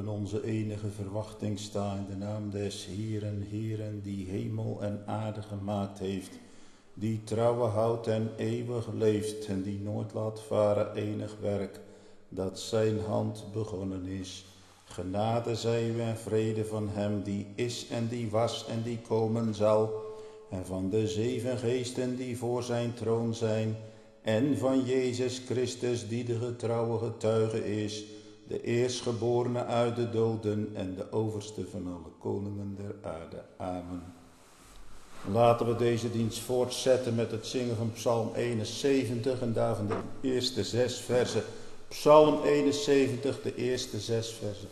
mogen onze enige verwachting staan in de naam des Heeren, die hemel en aarde gemaakt heeft, die trouwe houdt en eeuwig leeft en die nooit laat varen enig werk, dat zijn hand begonnen is. Genade zij u en vrede van hem die is en die was en die komen zal, en van de 7 geesten die voor zijn troon zijn, en van Jezus Christus die de getrouwe getuige is, de eerstgeborene uit de doden en de overste van alle koningen der aarde. Amen. Laten we deze dienst voortzetten met het zingen van Psalm 71 en daarvan de eerste 6 versen. Psalm 71, de eerste 6 versen.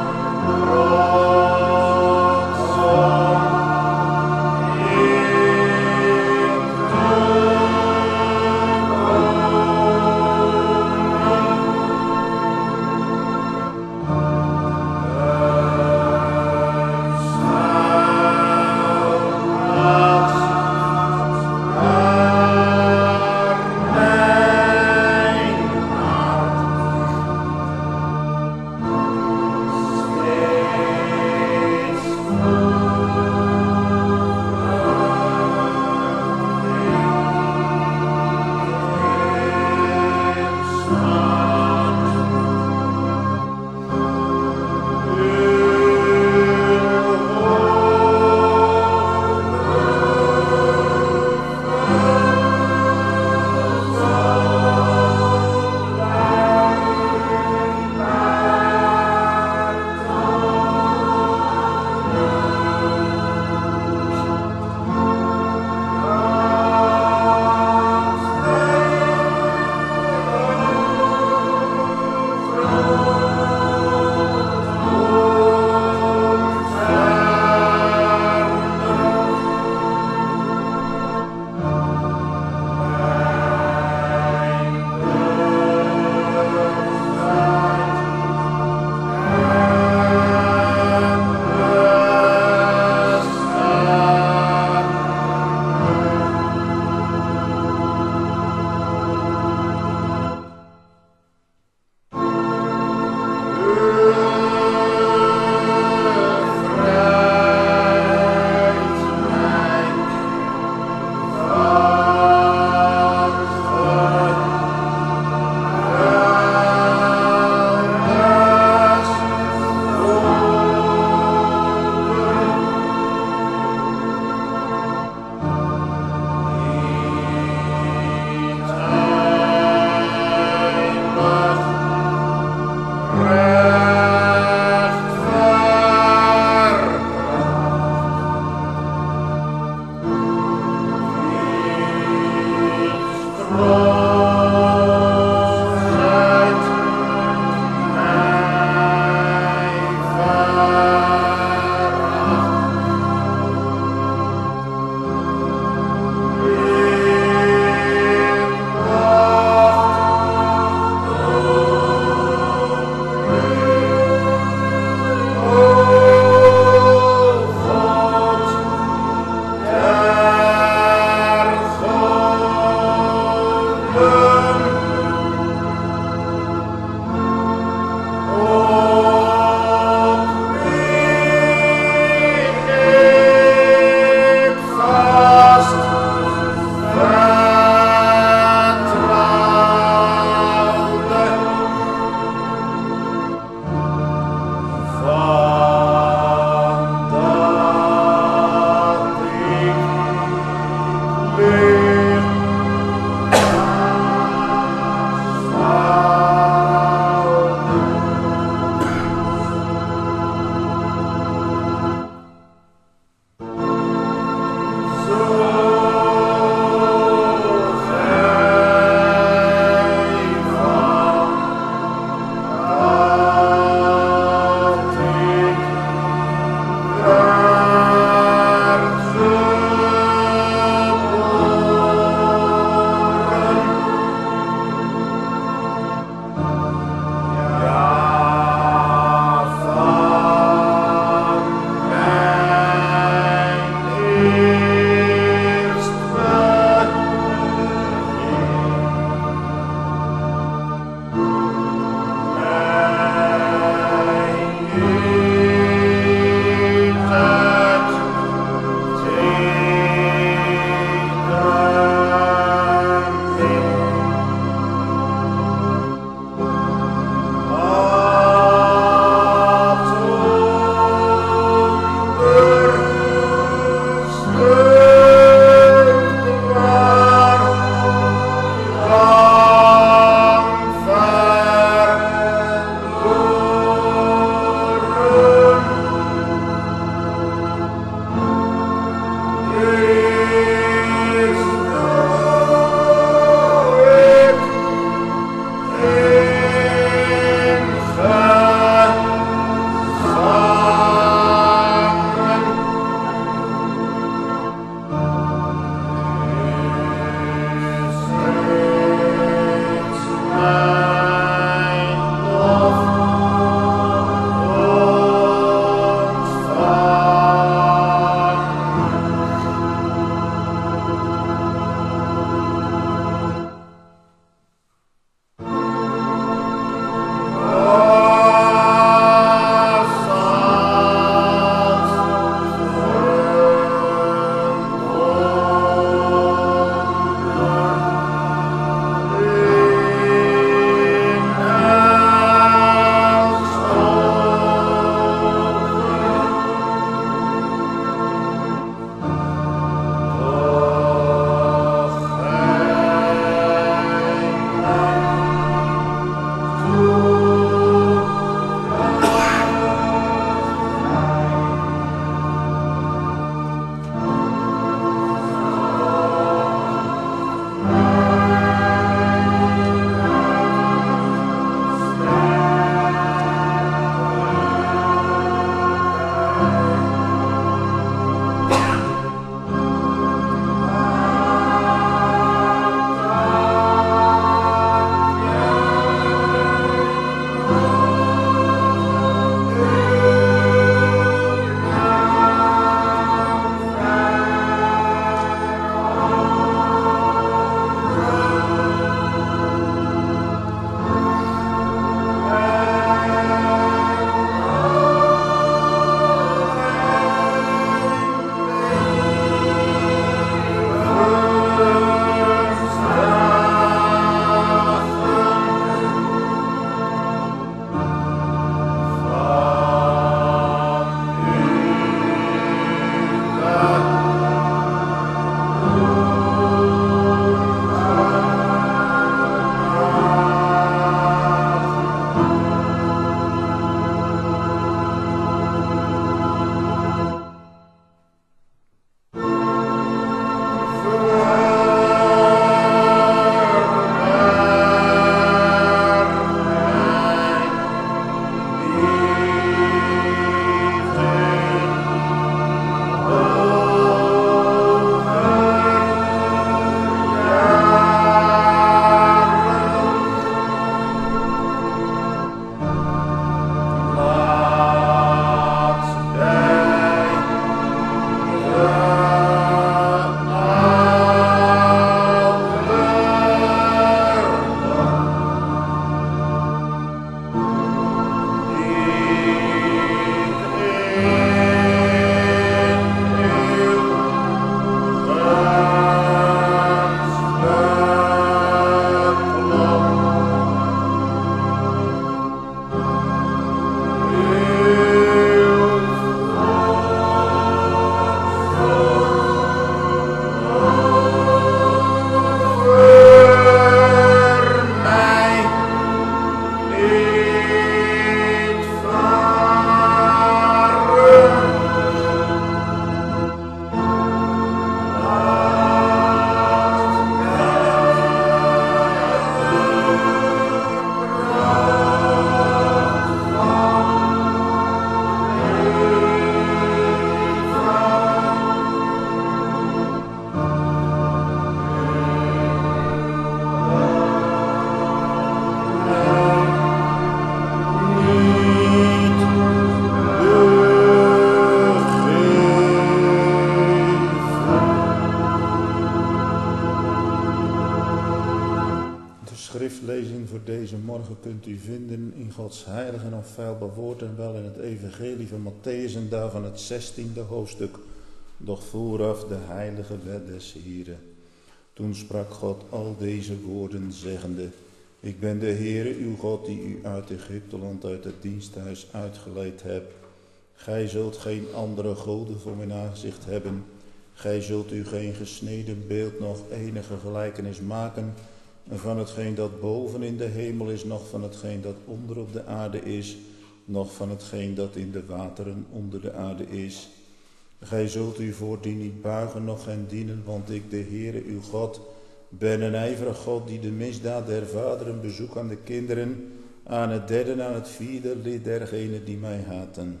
schriftlezing voor deze morgen kunt u vinden in Gods heilige en onfeilbaar woord en wel in het evangelie van Matthäus en daarvan het 16e hoofdstuk, doch vooraf de heilige wet des Heren. Toen sprak God al deze woorden zeggende, ik ben de Heere uw God die u uit Egypteland uit het diensthuis uitgeleid hebt. Gij zult geen andere goden voor mijn aangezicht hebben. Gij zult u geen gesneden beeld noch enige gelijkenis maken van hetgeen dat boven in de hemel is, noch van hetgeen dat onder op de aarde is, noch van hetgeen dat in de wateren onder de aarde is. Gij zult u voor die niet buigen, noch hen dienen, want ik, de Heere uw God, ben een ijverig God die de misdaad der vaderen bezoekt aan de kinderen, aan het derde en aan het vierde lid dergenen die mij haten.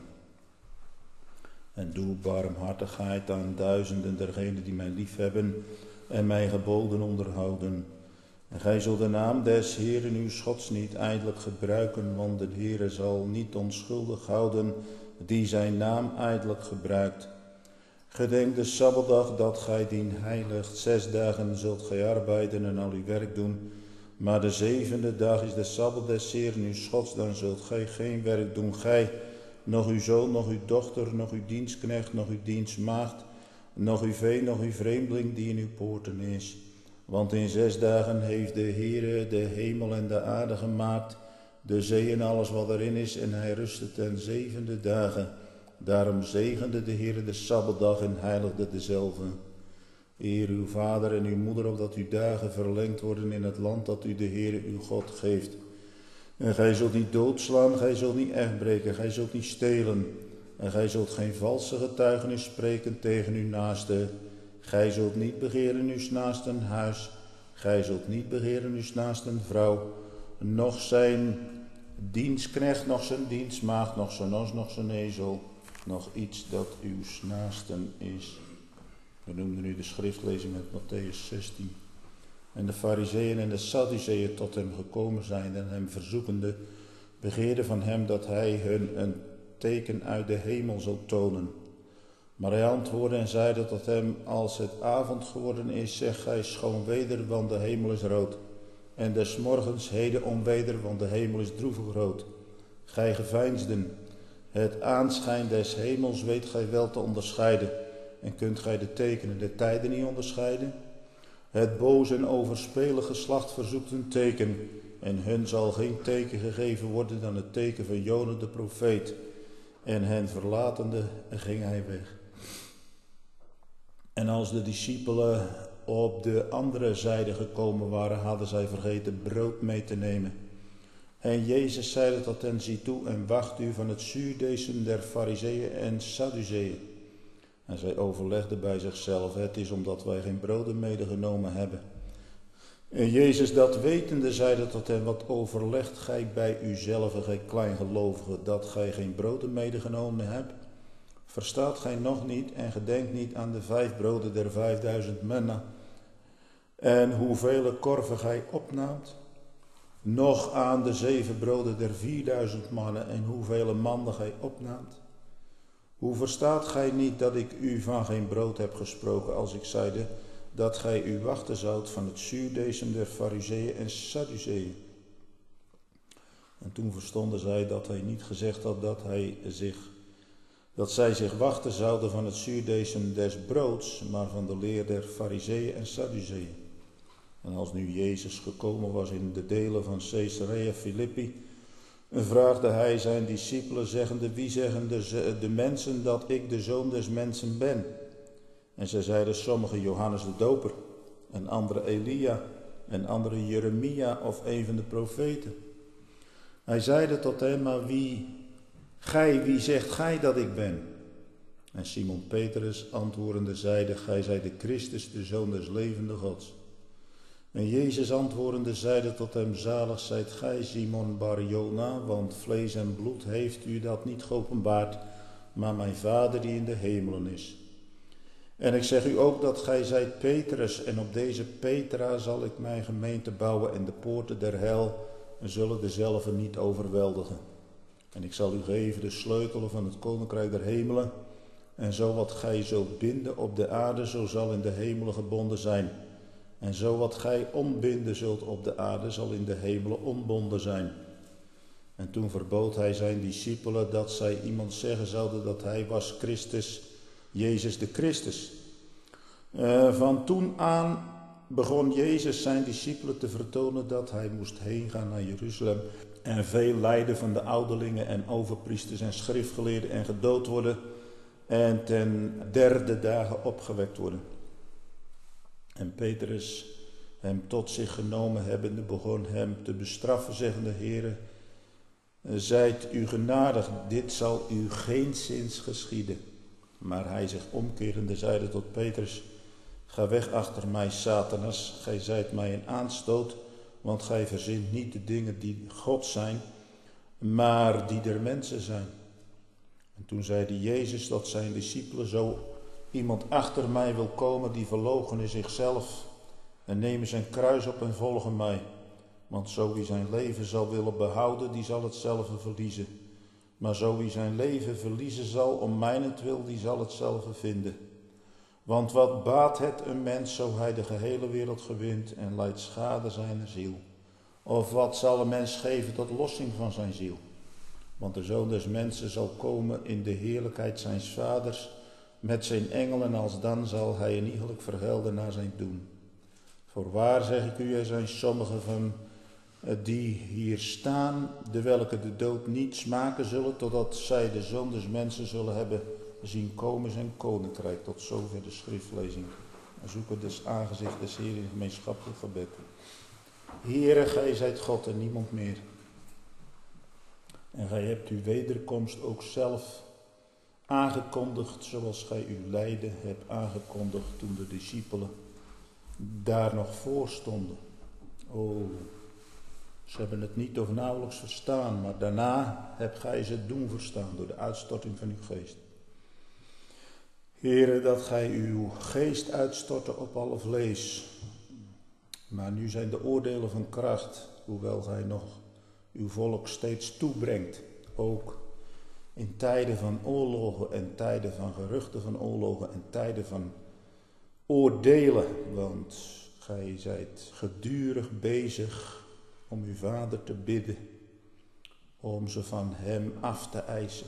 En doe barmhartigheid aan duizenden dergenen die mij liefhebben en mijn geboden onderhouden. En gij zult de naam des Heeren uw Gods niet ijdelijk gebruiken, want de Heere zal niet onschuldig houden die zijn naam ijdelijk gebruikt. Gedenk de Sabbatdag dat gij dien heiligt. 6 dagen zult gij arbeiden en al uw werk doen. Maar de 7e dag is de Sabbat des Heeren uw Gods, dan zult gij geen werk doen. Gij, nog uw zoon, nog uw dochter, nog uw dienstknecht, nog uw dienstmaagd, nog uw vee, nog uw vreemdeling die in uw poorten is. Want in 6 dagen heeft de Heere de hemel en de aarde gemaakt, de zee en alles wat erin is, en hij rustte ten 7e dagen. Daarom zegende de Heere de Sabbatdag en heiligde dezelve. Eer uw vader en uw moeder, opdat uw dagen verlengd worden in het land dat u de Heere uw God geeft. En gij zult niet doodslaan, gij zult niet echtbreken, gij zult niet stelen. En gij zult geen valse getuigenis spreken tegen uw naaste. Gij zult niet begeren uw naasten huis. Gij zult niet begeren uw naasten vrouw. Noch zijn dienstknecht, noch zijn dienstmaagd, noch zijn os, noch zijn ezel. Nog iets dat uw naasten is. We noemden nu de schriftlezing met Matthäus 16. En de Farizeeën en de Sadduceeën tot hem gekomen zijn en hem verzoekende, begeerden van hem dat hij hun een teken uit de hemel zou tonen. Maar hij antwoordde en zeide tot hem, als het avond geworden is, zeg gij schoon weder, want de hemel is rood. En des morgens heden onweder, want de hemel is droevig rood. Gij geveinsden, het aanschijn des hemels weet gij wel te onderscheiden. En kunt gij de tekenen der tijden niet onderscheiden? Het boze en overspelig geslacht verzoekt een teken, en hun zal geen teken gegeven worden dan het teken van Jona de profeet. En hen verlatende ging hij weg. En als de discipelen op de andere zijde gekomen waren, hadden zij vergeten brood mee te nemen. En Jezus zeide tot hen, zie toe en wacht u van het zuurdeesem der Farizeeën en Sadduceeën. En zij overlegden bij zichzelf, het is omdat wij geen broden medegenomen hebben. En Jezus dat wetende zeide tot hen, wat overlegt gij bij uzelf, gij kleingelovigen, dat gij geen broden medegenomen hebt? Verstaat gij nog niet en gedenkt niet aan de 5 broden der 5000 manna en hoeveel korven gij opnaamt? Nog aan de 7 broden der 4000 mannen en hoeveel mannen gij opnaamt? Hoe verstaat gij niet dat ik u van geen brood heb gesproken, als ik zeide dat gij u wachten zoudt van het zuurdeesem der Farizeeën en Sadduceeën? En toen verstonden zij dat hij niet gezegd had dat zij zich wachten zouden van het zuurdeesem des broods, maar van de leer der Farizeeën en Sadduceeën. En als nu Jezus gekomen was in de delen van Caesarea Philippi, vraagde hij zijn discipelen, zeggende, wie zeggen de mensen dat ik de Zoon des Mensen ben? En zij zeiden, sommigen Johannes de Doper, en anderen Elia, en anderen Jeremia of een van de profeten. Hij zeide tot hen, maar wie zegt gij dat ik ben? En Simon Petrus antwoordende zeide, gij zijt de Christus, de Zoon des levende Gods. En Jezus antwoordende zeide tot hem, zalig zijt gij, Simon Bar-Jona, want vlees en bloed heeft u dat niet geopenbaard, maar mijn Vader die in de hemelen is. En ik zeg u ook dat gij zijt Petrus, en op deze Petra zal ik mijn gemeente bouwen, en de poorten der hel zullen dezelve niet overweldigen. En ik zal u geven de sleutelen van het koninkrijk der hemelen, en zo wat gij zult binden op de aarde, zo zal in de hemelen gebonden zijn. En zo wat gij ontbinden zult op de aarde, zal in de hemelen ontbonden zijn. En toen verbood hij zijn discipelen dat zij iemand zeggen zouden dat hij was Christus, Jezus de Christus. Van toen aan begon Jezus zijn discipelen te vertonen dat hij moest heen gaan naar Jeruzalem en veel lijden van de ouderlingen en overpriesters en schriftgeleerden en gedood worden en ten derde dagen opgewekt worden. En Petrus, hem tot zich genomen hebbende, begon hem te bestraffen, zeggende: Heere, zijt u genadig, dit zal u geenszins geschieden. Maar hij zich omkerende zeide tot Petrus: Ga weg achter mij, Satanas, gij zijt mij een aanstoot, want gij verzint niet de dingen die God zijn, maar die der mensen zijn. En toen zeide Jezus tot zijn discipelen: Zo iemand achter mij wil komen, die verloochene zichzelf en nemen zijn kruis op en volgen mij. Want zo wie zijn leven zal willen behouden, die zal hetzelfde verliezen. Maar zo wie zijn leven verliezen zal om mijnentwil, die zal hetzelfde vinden. Want wat baat het een mens, zo hij de gehele wereld gewint en lijdt schade zijn ziel? Of wat zal een mens geven tot lossing van zijn ziel? Want de Zoon des Mensen zal komen in de heerlijkheid zijns vaders met zijn engelen, alsdan zal hij een iegelijk vergelden naar zijn doen. Voorwaar zeg ik u, er zijn sommigen van die hier staan, de welke de dood niet smaken zullen, totdat zij de Zoon des Mensen zullen hebben zien komen zijn koninkrijk. Tot zover de schriftlezing. We zoeken dus aangezicht des Heeren in gemeenschappelijk gebed. Heere, gij zijt God en niemand meer. En gij hebt uw wederkomst ook zelf aangekondigd, zoals gij uw lijden hebt aangekondigd toen de discipelen daar nog voor stonden. O, ze hebben het niet of nauwelijks verstaan, maar daarna hebt gij ze doen verstaan door de uitstorting van uw geest. Heere, dat gij uw geest uitstortte op alle vlees. Maar nu zijn de oordelen van kracht, hoewel gij nog uw volk steeds toebrengt. Ook in tijden van oorlogen en tijden van geruchten van oorlogen en tijden van oordelen. Want gij zijt gedurig bezig om uw vader te bidden, om ze van hem af te eisen.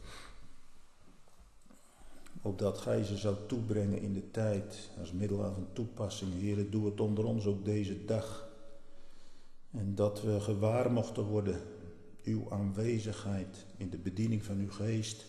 Opdat gij ze zou toebrengen in de tijd, als middel van toepassing. Heere, doe het onder ons ook deze dag. En dat we gewaar mochten worden uw aanwezigheid in de bediening van uw geest.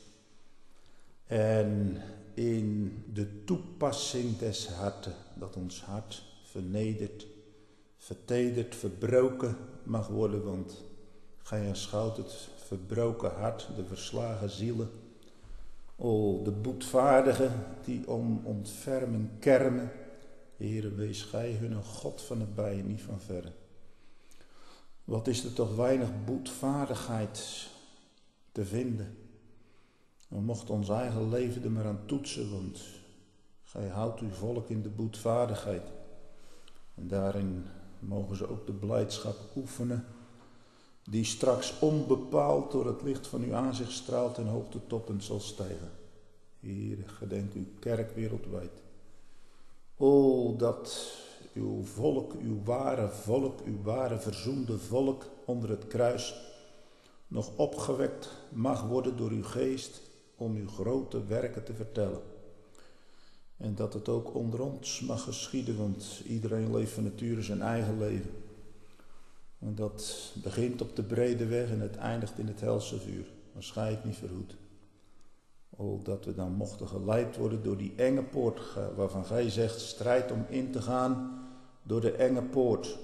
En in de toepassing des harten, dat ons hart vernederd, vertederd, verbroken mag worden. Want gij aanschouwt het verbroken hart, de verslagen zielen. O, de boetvaardigen die om ontferming kermen. Heere, wees gij hun God van nabij en niet van verre. Wat is er toch weinig boetvaardigheid te vinden. We mochten ons eigen leven er maar aan toetsen, want gij houdt uw volk in de boetvaardigheid. En daarin mogen ze ook de blijdschap oefenen, die straks onbepaald door het licht van uw aanzicht straalt en hoogtetoppend zal stijgen. Heere, gedenk uw kerk wereldwijd. O, dat uw volk, uw ware verzoende volk onder het kruis nog opgewekt mag worden door uw geest om uw grote werken te vertellen. En dat het ook onder ons mag geschieden, want iedereen leeft van nature zijn eigen leven. En dat begint op de brede weg en het eindigt in het helse vuur, als gij het niet verhoedt. O, dat we dan mochten geleid worden door die enge poort, waarvan gij zegt, strijd om in te gaan door de enge poort.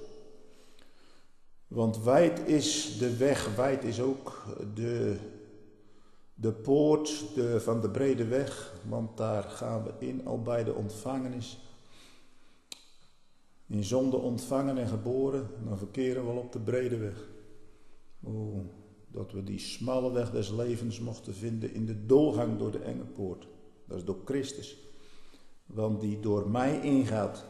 Want wijd is de weg, wijd is ook de poort van de brede weg, want daar gaan we in al bij de ontvangenis. In zonde ontvangen en geboren, dan verkeren we al op de brede weg. O, dat we die smalle weg des levens mochten vinden in de doorgang door de enge poort. Dat is door Christus. Want die door mij ingaat,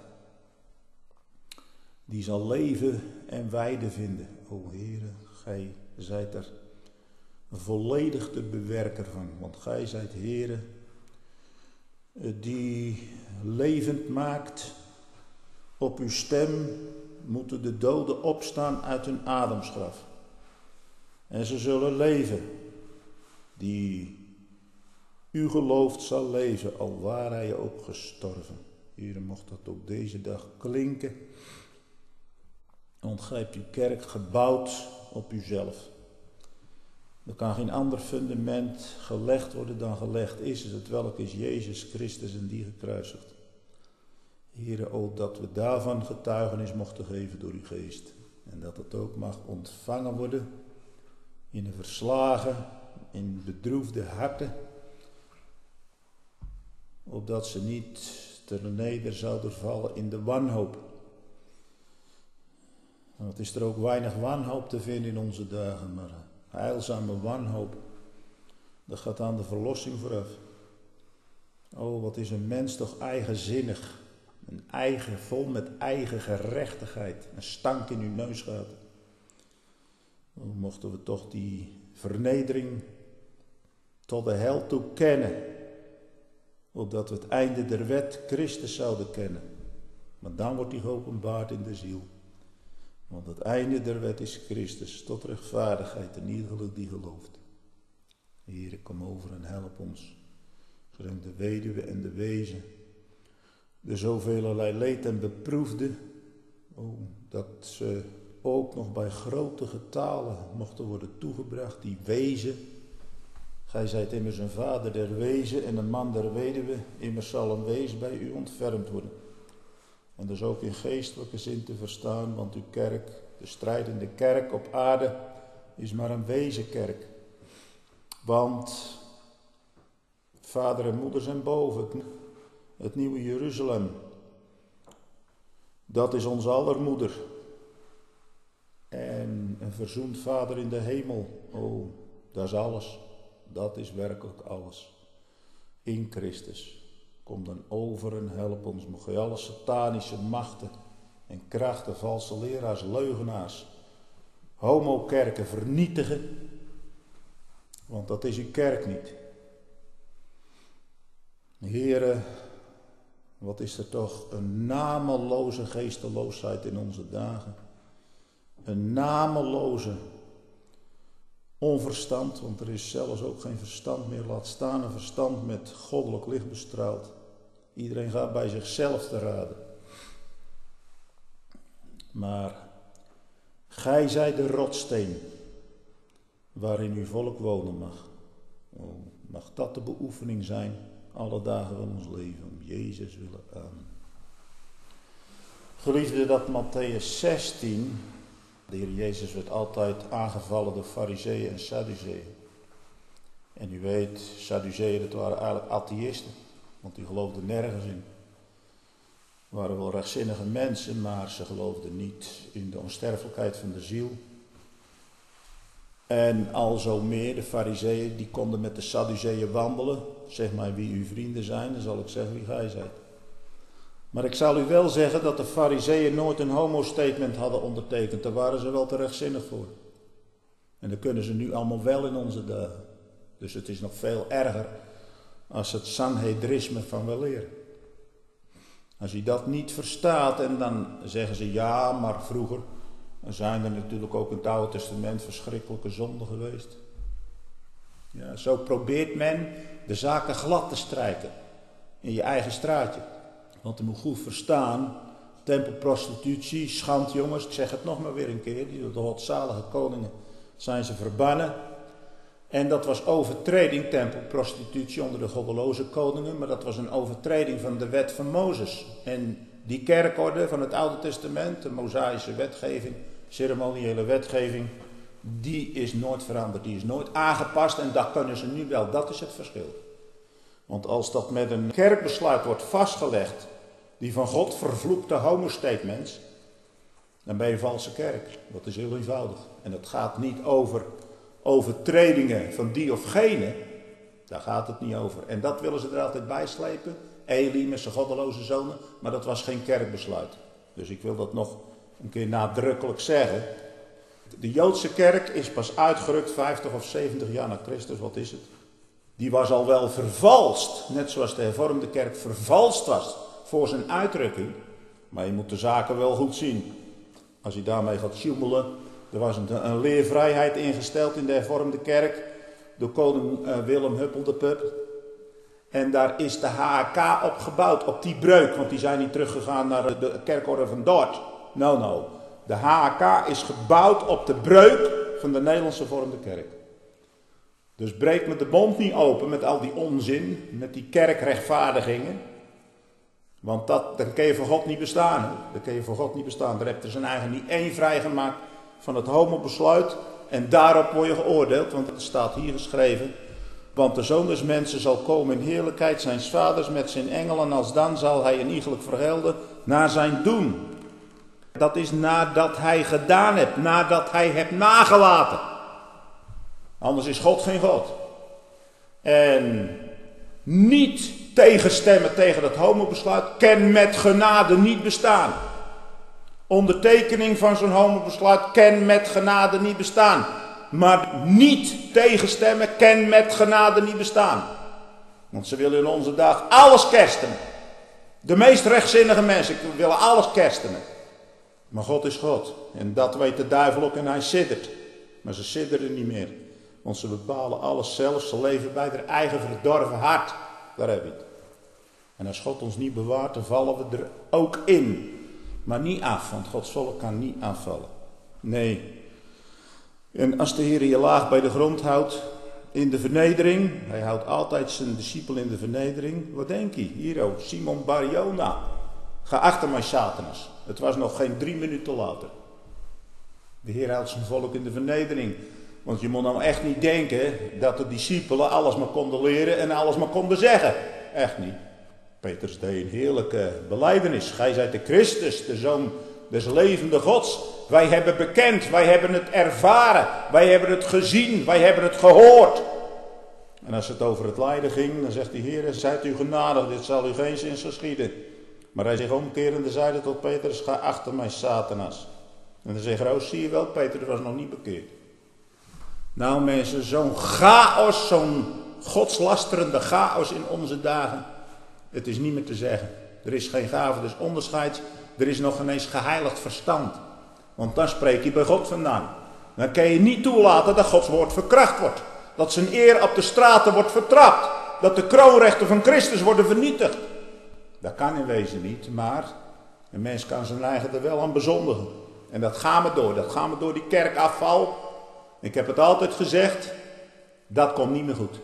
die zal leven en weide vinden. O Heere, gij zijt er volledig de bewerker van. Want gij zijt Heere, die levend maakt Op uw stem moeten de doden opstaan uit hun ademsgraf. En ze zullen leven, die u gelooft zal leven, al ware hij ook gestorven. Heere, mocht dat ook deze dag klinken. Want gij hebt uw kerk gebouwd op uzelf. Er kan geen ander fundament gelegd worden dan gelegd is, het welk is Jezus Christus en die gekruisigd. Heere, ook dat we daarvan getuigenis mochten geven door uw geest. En dat het ook mag ontvangen worden in de verslagen, in bedroefde harten. Opdat ze niet ter neder zouden vallen in de wanhoop. Want is er ook weinig wanhoop te vinden in onze dagen, maar heilzame wanhoop, dat gaat aan de verlossing vooraf. Oh, wat is een mens toch eigenzinnig. Een eigen, vol met eigen gerechtigheid. Een stank in uw neusgaten. Oh, mochten we toch die vernedering tot de hel toe kennen. Opdat we het einde der wet Christus zouden kennen. Maar dan wordt die geopenbaard in de ziel. Want het einde der wet is Christus, tot rechtvaardigheid en ieder die gelooft. Heere, kom over en help ons. Zodat de weduwe en de wezen, de zoveelelei leed en beproefde, dat ze ook nog bij grote getalen mochten worden toegebracht, die wezen. Gij zijt immers een vader der wezen en een man der weduwe, immers zal een wees bij u ontfermd worden. En dus ook in geestelijke zin te verstaan, want uw kerk, de strijdende kerk op aarde, is maar een wezenkerk. Want vader en moeder zijn boven, het nieuwe Jeruzalem, dat is onze aller moeder. En een verzoend vader in de hemel, dat is alles. Dat is werkelijk alles. In Christus. Kom dan over en help ons. Mocht gij alle satanische machten en krachten, valse leraars, leugenaars, homokerken vernietigen. Want dat is uw kerk niet. Heere, wat is er toch een nameloze geesteloosheid in onze dagen. Een nameloze onverstand, want er is zelfs ook geen verstand meer, laat staan een verstand met goddelijk licht bestraald. Iedereen gaat bij zichzelf te raden. Maar gij zijt de rotsteen waarin uw volk wonen mag. Mag dat de beoefening zijn alle dagen van ons leven, om Jezus willen aan. Geliefde, dat Mattheüs 16, de Heer Jezus werd altijd aangevallen door Farizeeën en Sadduceeën. En u weet, Sadduceeën, dat waren eigenlijk atheïsten, want die geloofden nergens in. Het waren wel rechtzinnige mensen, maar ze geloofden niet in de onsterfelijkheid van de ziel. En al zo meer, de Farizeeën, die konden met de Sadduceeën wandelen. Zeg maar wie uw vrienden zijn, dan zal ik zeggen wie gij zijt. Maar ik zal u wel zeggen dat de Farizeeën nooit een homo-statement hadden ondertekend. Daar waren ze wel te rechtzinnig voor. En dat kunnen ze nu allemaal wel in onze dagen. Dus het is nog veel erger als het Sanhedrisme van weleer. Als je dat niet verstaat en dan zeggen ze ja, maar vroeger zijn er natuurlijk ook in het Oude Testament verschrikkelijke zonden geweest. Ja, zo probeert men de zaken glad te strijken in je eigen straatje. Want je moet goed verstaan, tempelprostitutie, schand jongens, ik zeg het nog maar weer een keer, die door de godzalige koningen zijn ze verbannen. En dat was overtreding, tempelprostitutie onder de goddeloze koningen, maar dat was een overtreding van de wet van Mozes. En die kerkorde van het Oude Testament, de Mosaïsche wetgeving, ceremoniële wetgeving, die is nooit veranderd, die is nooit aangepast en dat kunnen ze nu wel, dat is het verschil. Want als dat met een kerkbesluit wordt vastgelegd, die van God vervloekte homo-statements, dan ben je een valse kerk. Dat is heel eenvoudig. En het gaat niet over overtredingen van die of gene, daar gaat het niet over. En dat willen ze er altijd bij slepen, Eli met zijn goddeloze zonen, maar dat was geen kerkbesluit. Dus ik wil dat nog een keer nadrukkelijk zeggen. De Joodse kerk is pas uitgerukt 50 of 70 jaar na Christus, wat is het? Die was al wel vervalst, net zoals de hervormde kerk vervalst was voor zijn uitrukking. Maar je moet de zaken wel goed zien. Als je daarmee gaat sjoemelen. Er was een leervrijheid ingesteld in de hervormde kerk. Door koning Willem Huppel de Pup. En daar is de HK op gebouwd. Op die breuk. Want die zijn niet teruggegaan naar de kerkorde van Dort. No. De HK is gebouwd op de breuk van de Nederlandse hervormde kerk. Dus breek met de mond niet open met al die onzin. Met die kerkrechtvaardigingen. Want dan kun je voor God niet bestaan. Hè? Dan kun je voor God niet bestaan. Daar heeft er zijn eigen niet één vrijgemaakt van het homobesluit. En daarop word je geoordeeld. Want het staat hier geschreven. Want de Zoon des Mensen zal komen in heerlijkheid zijns vaders met zijn engelen. Alsdan zal hij een iegelijk vergelden naar zijn doen. Dat is nadat hij gedaan hebt. Nadat hij hebt nagelaten. Anders is God geen God. En niet tegenstemmen tegen het homobesluit kan met genade niet bestaan. Ondertekening van zo'n homobesluit kan met genade niet bestaan. Maar niet tegenstemmen kan met genade niet bestaan. Want ze willen in onze dag alles kerstenen. De meest rechtzinnige mensen willen alles kerstenen. Maar God is God. En dat weet de duivel ook en hij siddert. Maar ze sidderen niet meer. Want ze bepalen alles zelf. Ze leven bij hun eigen verdorven hart. Daar heb je het. En als God ons niet bewaart, dan vallen we er ook in. Maar niet af, want Gods volk kan niet afvallen. Nee. En als de Heer je laag bij de grond houdt, in de vernedering. Hij houdt altijd zijn discipel in de vernedering. Wat denk je? Hier ook, Simon Bar-Jona. Ga achter mij, Satanas. Het was nog geen 3 minuten later. De Heer houdt zijn volk in de vernedering. Want je moet nou echt niet denken dat de discipelen alles maar konden leren en alles maar konden zeggen. Echt niet. Petrus deed een heerlijke belijdenis. Gij zijt de Christus, de Zoon des levende Gods. Wij hebben bekend, wij hebben het ervaren, wij hebben het gezien, wij hebben het gehoord. En als het over het lijden ging, dan zegt de Heer, zijt u genadig, dit zal u geen zins geschieden. Maar hij zich omkerende zeide tot Petrus, ga achter mij, Satanas. En dan zegt Roos, zie je wel, Petrus was nog niet bekeerd. Nou mensen, zo'n chaos, zo'n godslasterende chaos in onze dagen. Het is niet meer te zeggen. Er is geen gave des onderscheids. Er is nog ineens geheiligd verstand. Want dan spreek je bij God vandaan. Dan kan je niet toelaten dat Gods woord verkracht wordt. Dat zijn eer op de straten wordt vertrapt. Dat de kroonrechten van Christus worden vernietigd. Dat kan in wezen niet, maar een mens kan zijn eigen er wel aan bezondigen. En dat gaan we door. Dat gaan we door die kerkafval. Ik heb het altijd gezegd. Dat komt niet meer goed.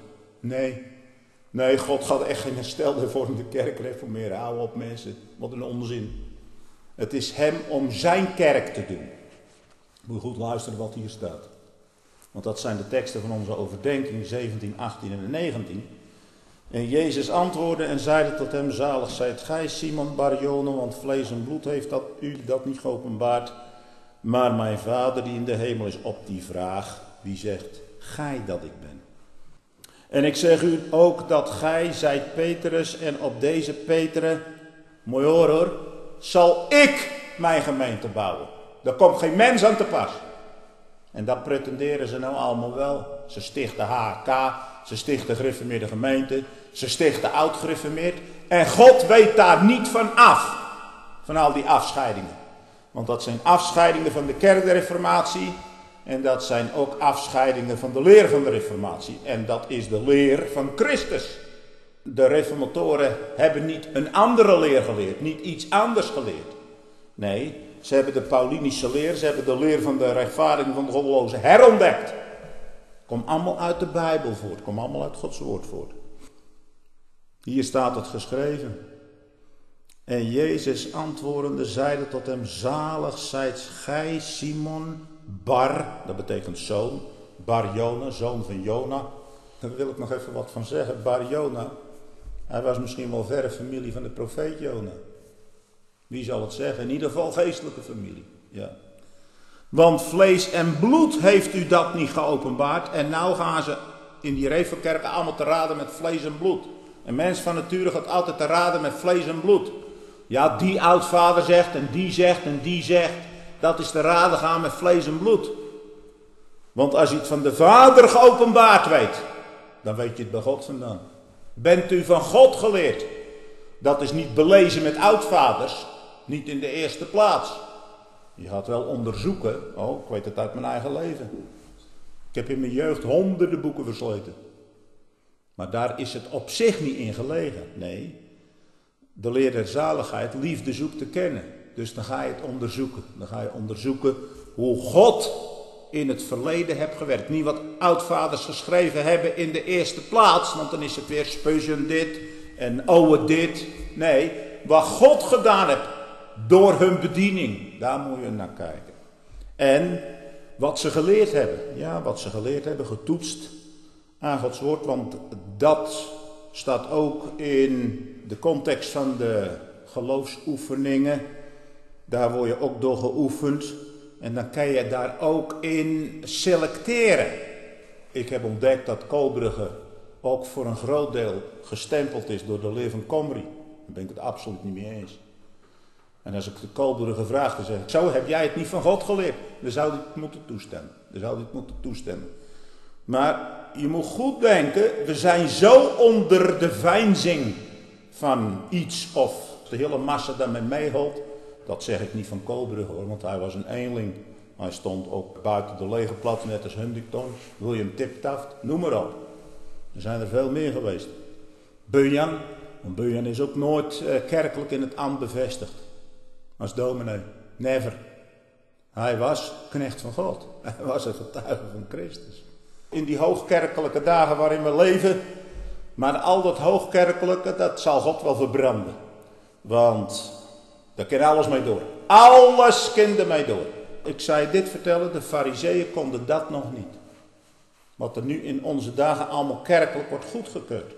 Nee, God gaat echt geen herstelde hervormde kerk reformeren. Hou op mensen. Wat een onzin. Het is hem om zijn kerk te doen. Moet je goed luisteren wat hier staat. Want dat zijn de teksten van onze overdenking 17, 18 en 19. En Jezus antwoordde en zeide tot hem, zalig zijt gij Simon Bar-Jona, want vlees en bloed heeft u dat niet geopenbaard. Maar mijn Vader die in de hemel is. Op die vraag, wie zegt gij dat ik ben? En ik zeg u ook dat gij zijt Petrus en op deze Peter, mooi hoor, zal ik mijn gemeente bouwen. Daar komt geen mens aan te pas. En dat pretenderen ze nou allemaal wel. Ze stichten HK, ze stichten gereformeerde gemeente, ze stichten oud-gereformeerd. En God weet daar niet van af, van al die afscheidingen. Want dat zijn afscheidingen van de kerk der reformatie. En dat zijn ook afscheidingen van de leer van de reformatie. En dat is de leer van Christus. De reformatoren hebben niet een andere leer geleerd. Niet iets anders geleerd. Nee, ze hebben de Paulinische leer. Ze hebben de leer van de rechtvaardiging van de goddelozen herontdekt. Komt allemaal uit de Bijbel voort. Komt allemaal uit Gods woord voort. Hier staat het geschreven. En Jezus antwoordende zeide tot hem, zalig zijt gij Simon Bar, dat betekent zoon, Bar-Jona, zoon van Jona. Daar wil ik nog even wat van zeggen. Bar-Jona, hij was misschien wel verre familie van de profeet Jona. Wie zal het zeggen? In ieder geval geestelijke familie. Ja. Want vlees en bloed heeft u dat niet geopenbaard. En nou gaan ze in die Revelkerken allemaal te raden met vlees en bloed. Een mens van nature gaat altijd te raden met vlees en bloed. Ja, die oudvader zegt en die zegt en die zegt. Dat is te raden gaan met vlees en bloed. Want als je het van de Vader geopenbaard weet, dan weet je het bij God vandaan. Bent u van God geleerd? Dat is niet belezen met oudvaders. Niet in de eerste plaats. Je gaat wel onderzoeken. Oh, ik weet het uit mijn eigen leven. Ik heb in mijn jeugd honderden boeken versleten. Maar daar is het op zich niet in gelegen. Nee, de leer der zaligheid, liefde zoekt te kennen. Dus dan ga je het onderzoeken. Dan ga je onderzoeken hoe God in het verleden hebt gewerkt. Niet wat oudvaders geschreven hebben in de eerste plaats. Want dan is het weer speuzen dit en ouwe dit. Nee, wat God gedaan heeft door hun bediening. Daar moet je naar kijken. En wat ze geleerd hebben. Ja, wat ze geleerd hebben, getoetst aan Gods woord. Want dat staat ook in de context van de geloofsoefeningen. Daar word je ook door geoefend. En dan kan je daar ook in selecteren. Ik heb ontdekt dat Koolbrugge ook voor een groot deel gestempeld is door de leer van Komri. Daar ben ik het absoluut niet mee eens. En als ik de Koolbrugge vraag, dan zeg ik, zo heb jij het niet van God geleerd. Dan zou hij het moeten toestemmen. Maar je moet goed denken, we zijn zo onder de veinzing van iets of de hele massa daarmee meeholt. Dat zeg ik niet van Koolbrugge hoor, want hij was een eenling. Hij stond ook buiten de legerplaats, net als Huntington, William Tiptaft, noem maar op. Er zijn er veel meer geweest. Bunyan, want Bunyan is ook nooit kerkelijk in het ambt bevestigd. Als dominee, never. Hij was knecht van God. Hij was een getuige van Christus. In die hoogkerkelijke dagen waarin we leven, maar al dat hoogkerkelijke, dat zal God wel verbranden. Want daar kan alles mee door. Alles kan ermee door. Ik zei dit vertellen, de farizeeën konden dat nog niet. Wat er nu in onze dagen allemaal kerkelijk wordt goedgekeurd.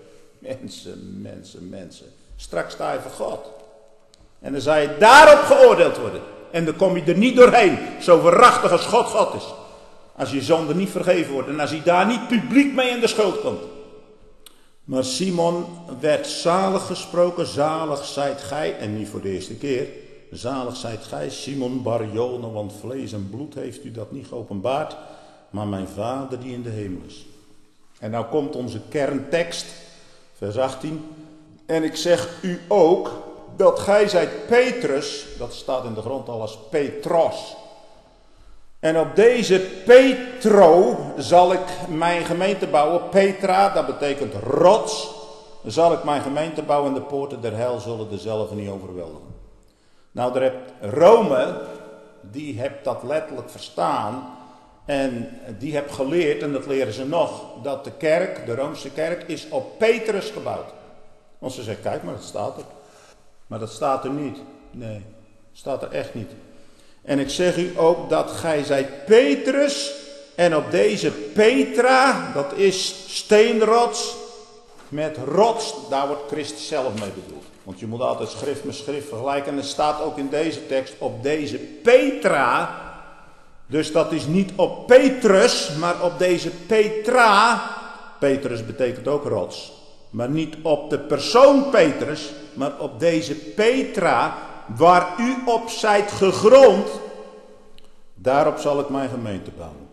Mensen. Straks sta je voor God. En dan zal je daarop geoordeeld worden. En dan kom je er niet doorheen. Zo waarachtig als God is. Als je zonde niet vergeven wordt. En als hij daar niet publiek mee in de schuld komt. Maar Simon werd zalig gesproken. Zalig zijt gij. En niet voor de eerste keer. Zalig zijt gij, Simon Bar-Jona. Want vlees en bloed heeft u dat niet geopenbaard. Maar mijn Vader die in de hemel is. En nou komt onze kerntekst. Vers 18. En ik zeg u ook dat gij zijt Petrus. Dat staat in de grond al als Petros. En op deze Petro zal ik mijn gemeente bouwen. Petra, dat betekent rots. Zal ik mijn gemeente bouwen en de poorten der hel zullen dezelfde niet overweldigen. Nou, daar hebt Rome, die hebt dat letterlijk verstaan. En die heeft geleerd, en dat leren ze nog, dat de kerk, de Roomse kerk, is op Petrus gebouwd. Want ze zegt, kijk maar, dat staat er. Maar dat staat er niet. Nee, staat er echt niet. En ik zeg u ook dat gij zijt Petrus. En op deze Petra, dat is steenrots. Met rots, daar wordt Christus zelf mee bedoeld. Want je moet altijd schrift met schrift vergelijken. En er staat ook in deze tekst op deze Petra. Dus dat is niet op Petrus, maar op deze Petra. Petrus betekent ook rots. Maar niet op de persoon Petrus, maar op deze Petra, waar u op zijt gegrond. Daarop zal ik mijn gemeente bouwen.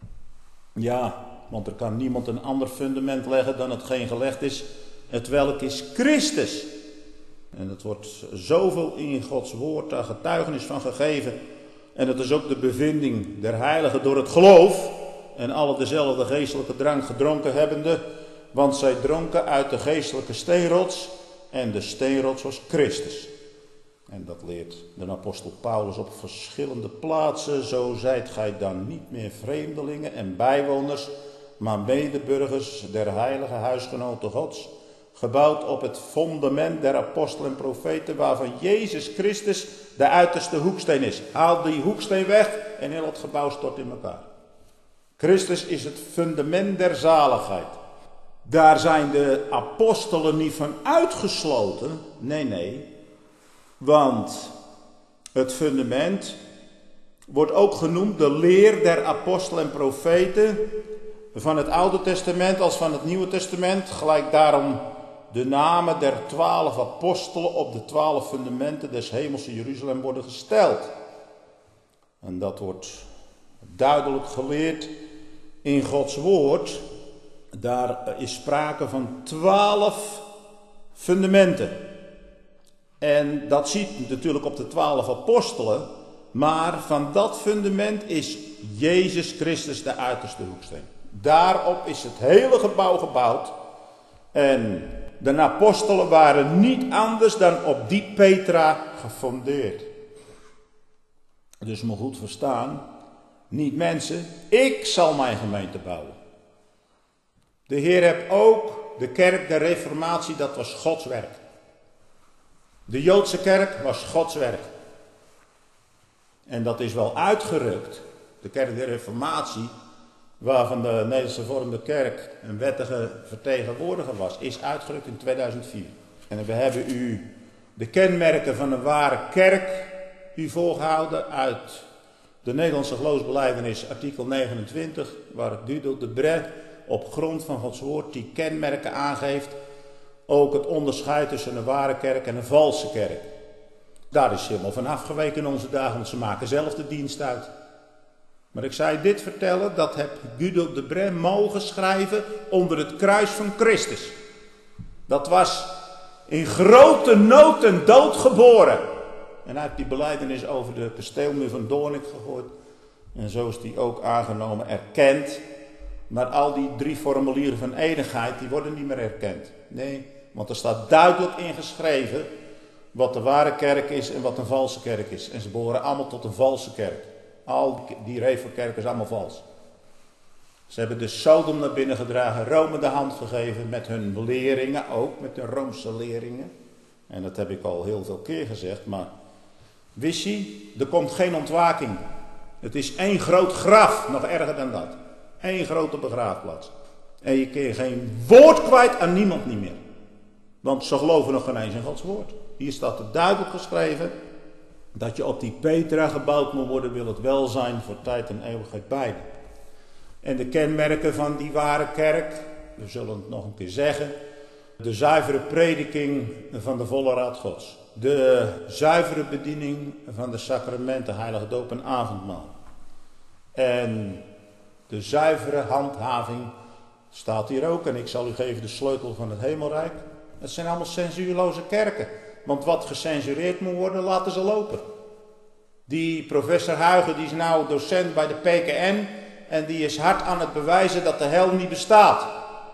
Ja, want er kan niemand een ander fundament leggen dan hetgeen gelegd is, hetwelk is Christus. En het wordt zoveel in Gods woord daar getuigenis van gegeven. En het is ook de bevinding der heiligen door het geloof. En alle dezelfde geestelijke drank gedronken hebbende. Want zij dronken uit de geestelijke steenrots. En de steenrots was Christus. En dat leert de apostel Paulus op verschillende plaatsen. Zo zijt gij dan niet meer vreemdelingen en bijwoners, maar medeburgers der heilige huisgenoten Gods. Gebouwd op het fundament der apostelen en profeten, waarvan Jezus Christus de uiterste hoeksteen is. Haal die hoeksteen weg en heel het gebouw stort in elkaar. Christus is het fundament der zaligheid. Daar zijn de apostelen niet van uitgesloten. Nee. Want het fundament wordt ook genoemd de leer der apostelen en profeten. Van het Oude Testament als van het Nieuwe Testament. Gelijk daarom de namen der 12 apostelen op de 12 fundamenten des hemelse Jeruzalem worden gesteld. En dat wordt duidelijk geleerd in Gods woord. Daar is sprake van 12 fundamenten. En dat ziet natuurlijk op de 12 apostelen. Maar van dat fundament is Jezus Christus de uiterste hoeksteen. Daarop is het hele gebouw gebouwd. En de apostelen waren niet anders dan op die Petra gefondeerd. Dus moet goed verstaan, niet mensen, ik zal mijn gemeente bouwen. De Heer heeft ook de kerk, de reformatie, dat was Gods werk. De Joodse kerk was Gods werk. En dat is wel uitgerukt, de kerk der reformatie, waarvan de Nederlandse Hervormde Kerk een wettige vertegenwoordiger was, is uitgerukt in 2004. En we hebben u de kenmerken van een ware kerk u voorgehouden uit de Nederlandse geloofsbelijdenis artikel 29, waar Dudel de Bret op grond van Gods woord die kenmerken aangeeft, ook het onderscheid tussen een ware kerk en een valse kerk. Daar is helemaal van afgeweken in onze dagen, want ze maken zelf de dienst uit. Maar ik zou je dit vertellen, dat heb Dudel de Bret mogen schrijven onder het kruis van Christus. Dat was in grote nood en dood geboren. En hij heeft die belijdenis over de kasteelmuur van Doornik gegooid. En zo is die ook aangenomen, erkend. Maar al die 3 formulieren van enigheid, die worden niet meer erkend. Nee, want er staat duidelijk ingeschreven wat de ware kerk is en wat een valse kerk is. En ze behoren allemaal tot een valse kerk. Al die reformkerken is allemaal vals. Ze hebben de Sodom naar binnen gedragen, Rome de hand gegeven met hun leringen, ook met de Roomse leringen. En dat heb ik al heel veel keer gezegd, maar wist je, er komt geen ontwaking. Het is één groot graf, nog erger dan dat. Eén grote begraafplaats. En je kun geen woord kwijt aan niemand niet meer. Want ze geloven nog geen eens in Gods woord. Hier staat het duidelijk geschreven dat je op die Petra gebouwd moet worden, wil het welzijn voor tijd en eeuwigheid beide. En de kenmerken van die ware kerk, we zullen het nog een keer zeggen, de zuivere prediking van de volle raad Gods. De zuivere bediening van de sacramenten, heilige doop en avondmaal. En de zuivere handhaving staat hier ook. En ik zal u geven de sleutel van het hemelrijk. Het zijn allemaal censuurloze kerken. Want wat gecensureerd moet worden, laten ze lopen. Die professor Huygens, die is nou docent bij de PKN. En die is hard aan het bewijzen dat de hel niet bestaat.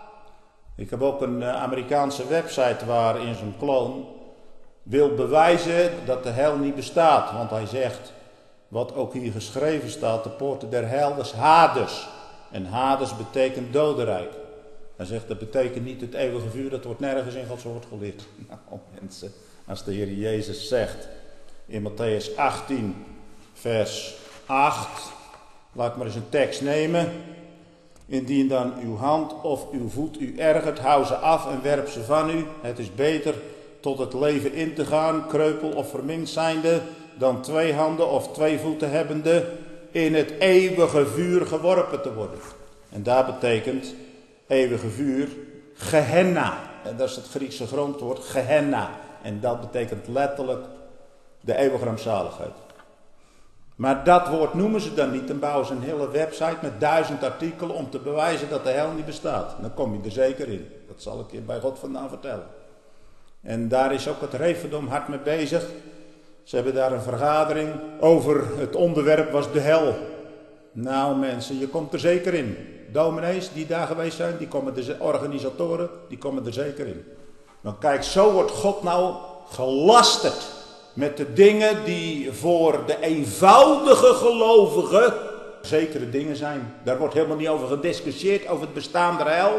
Ik heb ook een Amerikaanse website waarin zo'n kloon wil bewijzen dat de hel niet bestaat. Want hij zegt, wat ook hier geschreven staat, de poorten der hel, dat is Hades. En Hades betekent dodenrijk. Hij zegt, dat betekent niet het eeuwige vuur, dat wordt nergens in Gods woord geleerd. Nou mensen, als de Heer Jezus zegt in Matthäus 18, vers 8, laat ik maar eens een tekst nemen. Indien dan uw hand of uw voet u ergert, hou ze af en werp ze van u. Het is beter tot het leven in te gaan, kreupel of verminkt zijnde, dan 2 handen of 2 voeten hebbende in het eeuwige vuur geworpen te worden. En daar betekent eeuwige vuur Gehenna. En dat is het Griekse grondwoord Gehenna. En dat betekent letterlijk de eeuwige rampzaligheid. Maar dat woord noemen ze dan niet. Dan bouwen ze een hele website met 1000 artikelen om te bewijzen dat de hel niet bestaat. Dan kom je er zeker in. Dat zal ik je bij God vandaan vertellen. En daar is ook het Referdom hard mee bezig. Ze hebben daar een vergadering over. Het onderwerp was de hel. Nou mensen, je komt er zeker in. Dominees die daar geweest zijn, die komen de organisatoren, die komen er zeker in. Dan kijk, zo wordt God nou gelasterd met de dingen die voor de eenvoudige gelovigen zekere dingen zijn. Daar wordt helemaal niet over gediscussieerd, over het bestaan der hel.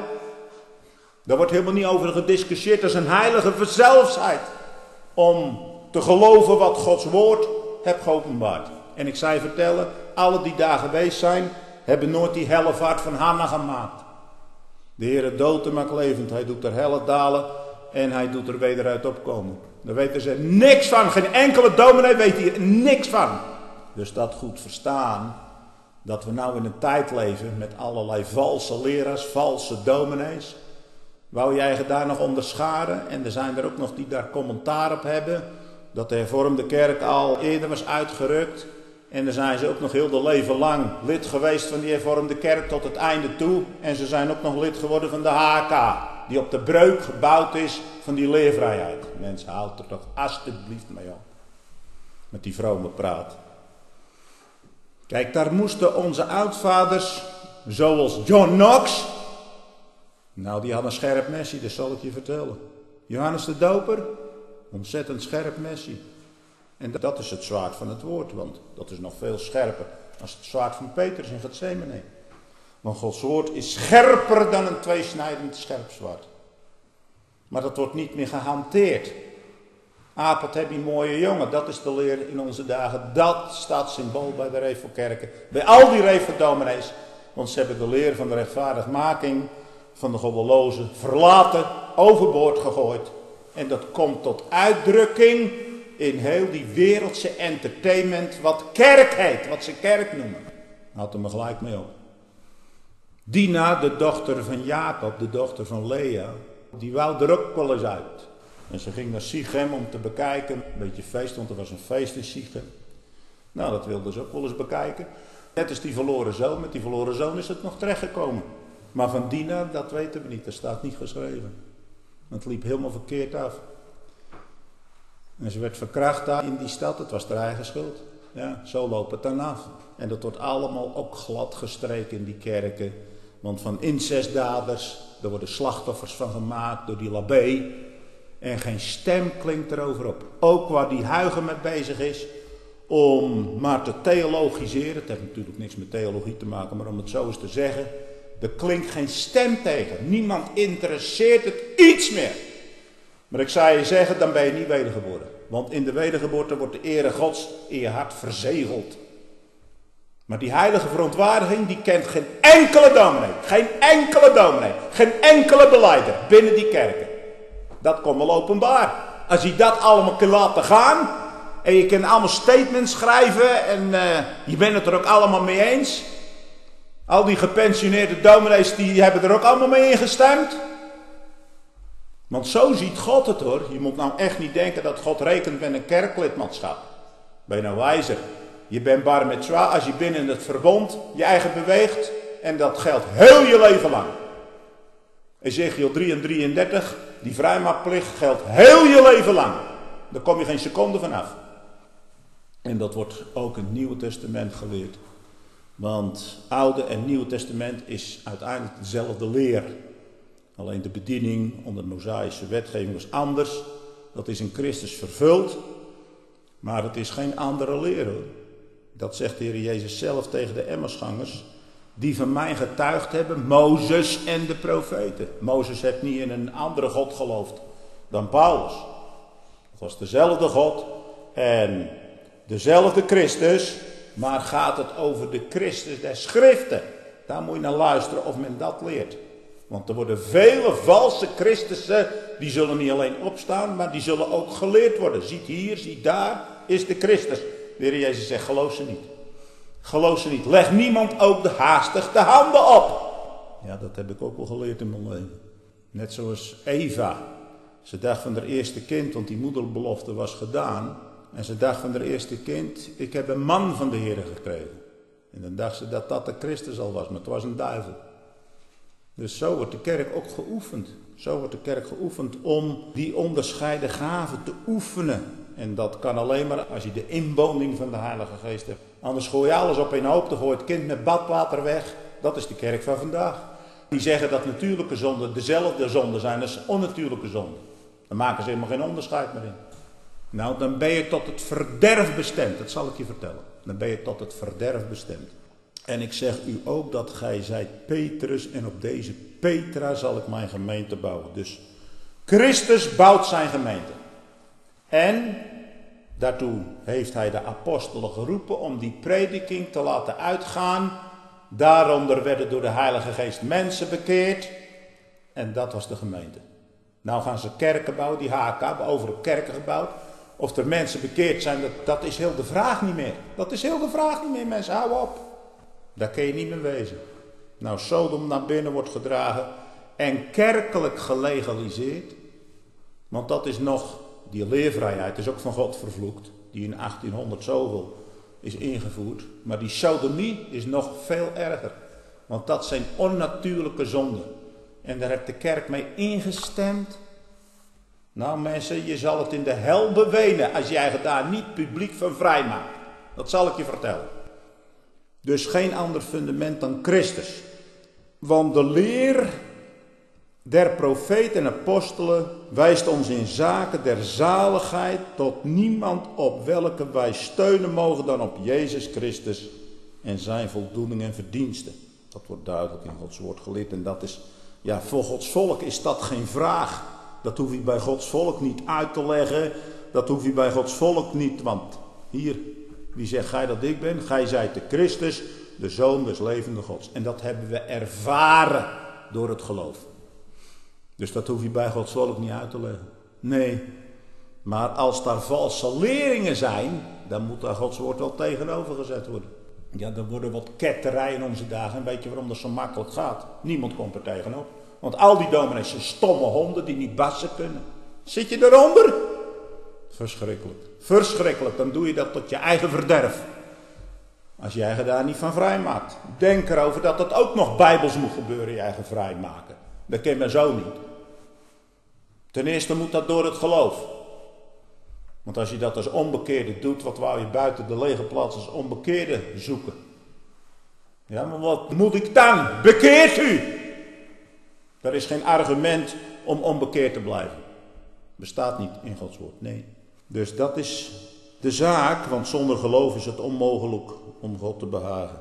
Daar wordt helemaal niet over gediscussieerd. Dat is een heilige verzelfsheid om te geloven wat Gods woord heeft geopenbaard. En ik zou je vertellen, alle die daar geweest zijn, hebben nooit die hellevaart van Hanna gemaakt. De Heer doodt hem maakt levend. Hij doet er helle dalen en hij doet er wederuit opkomen. Daar weten ze niks van. Geen enkele dominee weet hier niks van. Dus dat goed verstaan, dat we nou in een tijd leven met allerlei valse leraars, valse dominees. Wou jij je daar nog onderscharen? En er zijn er ook nog die daar commentaar op hebben. Dat de hervormde kerk al eerder was uitgerukt. En dan zijn ze ook nog heel de leven lang lid geweest van die hervormde kerk tot het einde toe. En ze zijn ook nog lid geworden van de HK. die op de breuk gebouwd is van die leervrijheid. Mensen, houd er toch alsjeblieft mee op. Met die vrome praat. Kijk, daar moesten onze oudvaders, zoals John Knox. Nou, die had een scherp messie, dat zal ik je vertellen. Johannes de Doper, ontzettend scherp messie. En dat is het zwaard van het woord, want dat is nog veel scherper dan het zwaard van Petrus in Getsemane. Want Gods woord is scherper dan een tweesnijdend scherp zwaard. Maar dat wordt niet meer gehanteerd. Apelt heb je mooie jongen, dat is de leer in onze dagen. Dat staat symbool bij de Revelkerken. Bij al die Reveldominees. Want ze hebben de leer van de rechtvaardigmaking van de goddelozen verlaten, overboord gegooid. En dat komt tot uitdrukking in heel die wereldse entertainment wat kerk heet, wat ze kerk noemen. Houd er me gelijk mee op. Dina, de dochter van Jacob, de dochter van Lea, die wou er ook wel eens uit. En ze ging naar Sichem om te bekijken, een beetje feest, want er was een feest in Sichem. Nou, dat wilden ze ook wel eens bekijken. Net als die verloren zoon, met die verloren zoon is het nog terechtgekomen. Maar van Dina, dat weten we niet, dat staat niet geschreven. Het liep helemaal verkeerd af. En ze werd verkracht daar in die stad, het was haar eigen schuld. Ja, zo loopt het dan af. En dat wordt allemaal ook glad gestreken in die kerken. Want van incestdaders, daar worden slachtoffers van gemaakt door die Labé. En geen stem klinkt erover op. Ook waar die Huigen mee bezig is om maar te theologiseren. Het heeft natuurlijk niks met theologie te maken, maar om het zo eens te zeggen. Er klinkt geen stem tegen. Niemand interesseert het iets meer. Maar ik zou je zeggen, dan ben je niet wedergeboren. Want in de wedergeboorte wordt de ere Gods in je hart verzegeld. Maar die heilige verontwaardiging, die kent geen enkele dominee. Geen enkele dominee. Geen enkele beleider binnen die kerken. Dat komt wel openbaar. Als je dat allemaal kan laten gaan. En je kan allemaal statements schrijven. En je bent het er ook allemaal mee eens. Al die gepensioneerde dominees die hebben er ook allemaal mee ingestemd. Want zo ziet God het hoor. Je moet nou echt niet denken dat God rekent met een kerklidmaatschap. Ben je nou wijzer? Je bent bar met zwaar als je binnen het verbond je eigen beweegt. En dat geldt heel je leven lang. Ezekiel 3 en 33, die vrijmaakplicht geldt heel je leven lang. Daar kom je geen seconde vanaf. En dat wordt ook in het Nieuwe Testament geleerd. Want Oude en Nieuwe Testament is uiteindelijk dezelfde leer. Alleen de bediening onder de Mosaïsche wetgeving was anders. Dat is in Christus vervuld. Maar het is geen andere leer hoor. Dat zegt de Heer Jezus zelf tegen de Emmausgangers. Die van mij getuigd hebben, Mozes en de profeten. Mozes heeft niet in een andere God geloofd dan Paulus. Het was dezelfde God en dezelfde Christus. Maar gaat het over de Christus der Schriften. Daar moet je naar luisteren of men dat leert. Want er worden vele valse Christussen, die zullen niet alleen opstaan, maar die zullen ook geleerd worden. Ziet hier, ziet daar, is de Christus. De Heer Jezus zegt, geloof ze niet. Geloof ze niet. Leg niemand ook haastig de handen op. Ja, dat heb ik ook wel geleerd in mijn leven. Net zoals Eva. Ze dacht van haar eerste kind, want die moederbelofte was gedaan. En ze dacht van haar eerste kind, ik heb een man van de Heer gekregen. En dan dacht ze dat dat de Christus al was, maar het was een duivel. Dus zo wordt de kerk ook geoefend. Zo wordt de kerk geoefend om die onderscheiden gaven te oefenen. En dat kan alleen maar als je de inwoning van de Heilige Geest hebt. Anders gooi je alles op een hoop, dan gooi je het kind met badwater weg. Dat is de kerk van vandaag. Die zeggen dat natuurlijke zonden dezelfde zonden zijn als onnatuurlijke zonden. Dan maken ze helemaal geen onderscheid meer in. Nou, dan ben je tot het verderf bestemd. Dat zal ik je vertellen. Dan ben je tot het verderf bestemd. En ik zeg u ook dat gij zijt Petrus en op deze Petra zal ik mijn gemeente bouwen. Dus Christus bouwt zijn gemeente. En daartoe heeft hij de apostelen geroepen om die prediking te laten uitgaan. Daaronder werden door de Heilige Geest mensen bekeerd. En dat was de gemeente. Nou gaan ze kerken bouwen, die HK hebben overal kerken gebouwd. Of er mensen bekeerd zijn, dat is heel de vraag niet meer. Dat is heel de vraag niet meer, mensen, hou op. Daar kun je niet meer wezen. Nou, Sodom naar binnen wordt gedragen en kerkelijk gelegaliseerd. Want dat is nog, die leervrijheid is ook van God vervloekt. Die in 1800 zoveel is ingevoerd. Maar die sodomie is nog veel erger. Want dat zijn onnatuurlijke zonden. En daar heeft de kerk mee ingestemd. Nou mensen, je zal het in de hel bewenen als jij het daar niet publiek van vrij maakt. Dat zal ik je vertellen. Dus geen ander fundament dan Christus. Want de leer der profeten en apostelen wijst ons in zaken der zaligheid tot niemand op welke wij steunen mogen dan op Jezus Christus en zijn voldoening en verdiensten. Dat wordt duidelijk in Gods woord geleerd en dat is, ja, voor Gods volk is dat geen vraag. Dat hoef je bij Gods volk niet uit te leggen. Dat hoef je bij Gods volk niet, want hier, wie zegt gij dat ik ben? Gij zijt de Christus, de Zoon des levende Gods. En dat hebben we ervaren door het geloof. Dus dat hoef je bij Gods volk niet uit te leggen. Nee, maar als daar valse leringen zijn, dan moet daar Gods woord wel tegenover gezet worden. Ja, er worden wat ketterijen in onze dagen. En weet je waarom dat zo makkelijk gaat? Niemand komt er tegenop. Want al die dominees zijn stomme honden die niet bassen kunnen. Zit je eronder? Verschrikkelijk. Verschrikkelijk. Dan doe je dat tot je eigen verderf. Als jij je daar niet van vrijmaakt. Denk erover dat dat ook nog bijbels moet gebeuren, je eigen vrijmaken. Dat ken men zo niet. Ten eerste moet dat door het geloof. Want als je dat als onbekeerde doet, wat wou je buiten de lege plaats als onbekeerde zoeken? Ja, maar wat moet ik dan? Bekeert u! Er is geen argument om onbekeerd te blijven. Bestaat niet in Gods woord, nee. Dus dat is de zaak, want zonder geloof is het onmogelijk om God te behagen.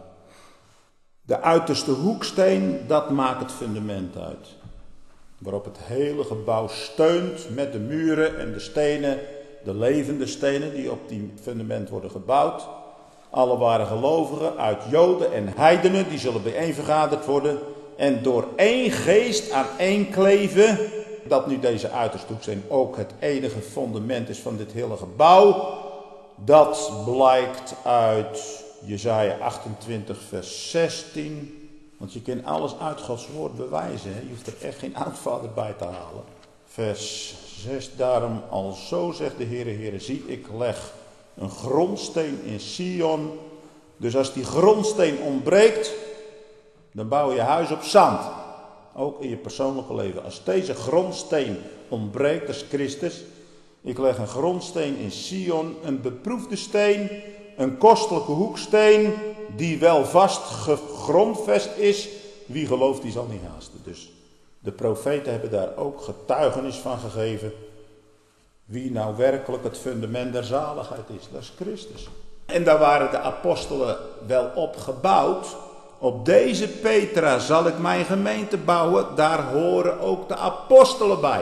De uiterste hoeksteen, dat maakt het fundament uit. Waarop het hele gebouw steunt met de muren en de stenen, de levende stenen die op die fundament worden gebouwd. Alle ware gelovigen uit Joden en heidenen, die zullen bijeenvergaderd worden. En door één geest aan één kleven, dat nu deze uiterste hoeksteen ook het enige fundament is van dit hele gebouw. Dat blijkt uit Jesaja 28 vers 16. Want je kunt alles uit Gods woord bewijzen. Hè? Je hoeft er echt geen oudvader bij te halen. Vers 6. Daarom alzo zegt de Heere, zie ik leg een grondsteen in Sion. Dus als die grondsteen ontbreekt, dan bouw je huis op zand. Ook in je persoonlijke leven. Als deze grondsteen ontbreekt, dat is Christus. Ik leg een grondsteen in Sion, een beproefde steen, een kostelijke hoeksteen, die wel vast gegrondvest is. Wie gelooft, die zal niet haasten. Dus de profeten hebben daar ook getuigenis van gegeven. Wie nou werkelijk het fundament der zaligheid is, dat is Christus. En daar waren de apostelen wel op gebouwd. Op deze Petra zal ik mijn gemeente bouwen. Daar horen ook de apostelen bij.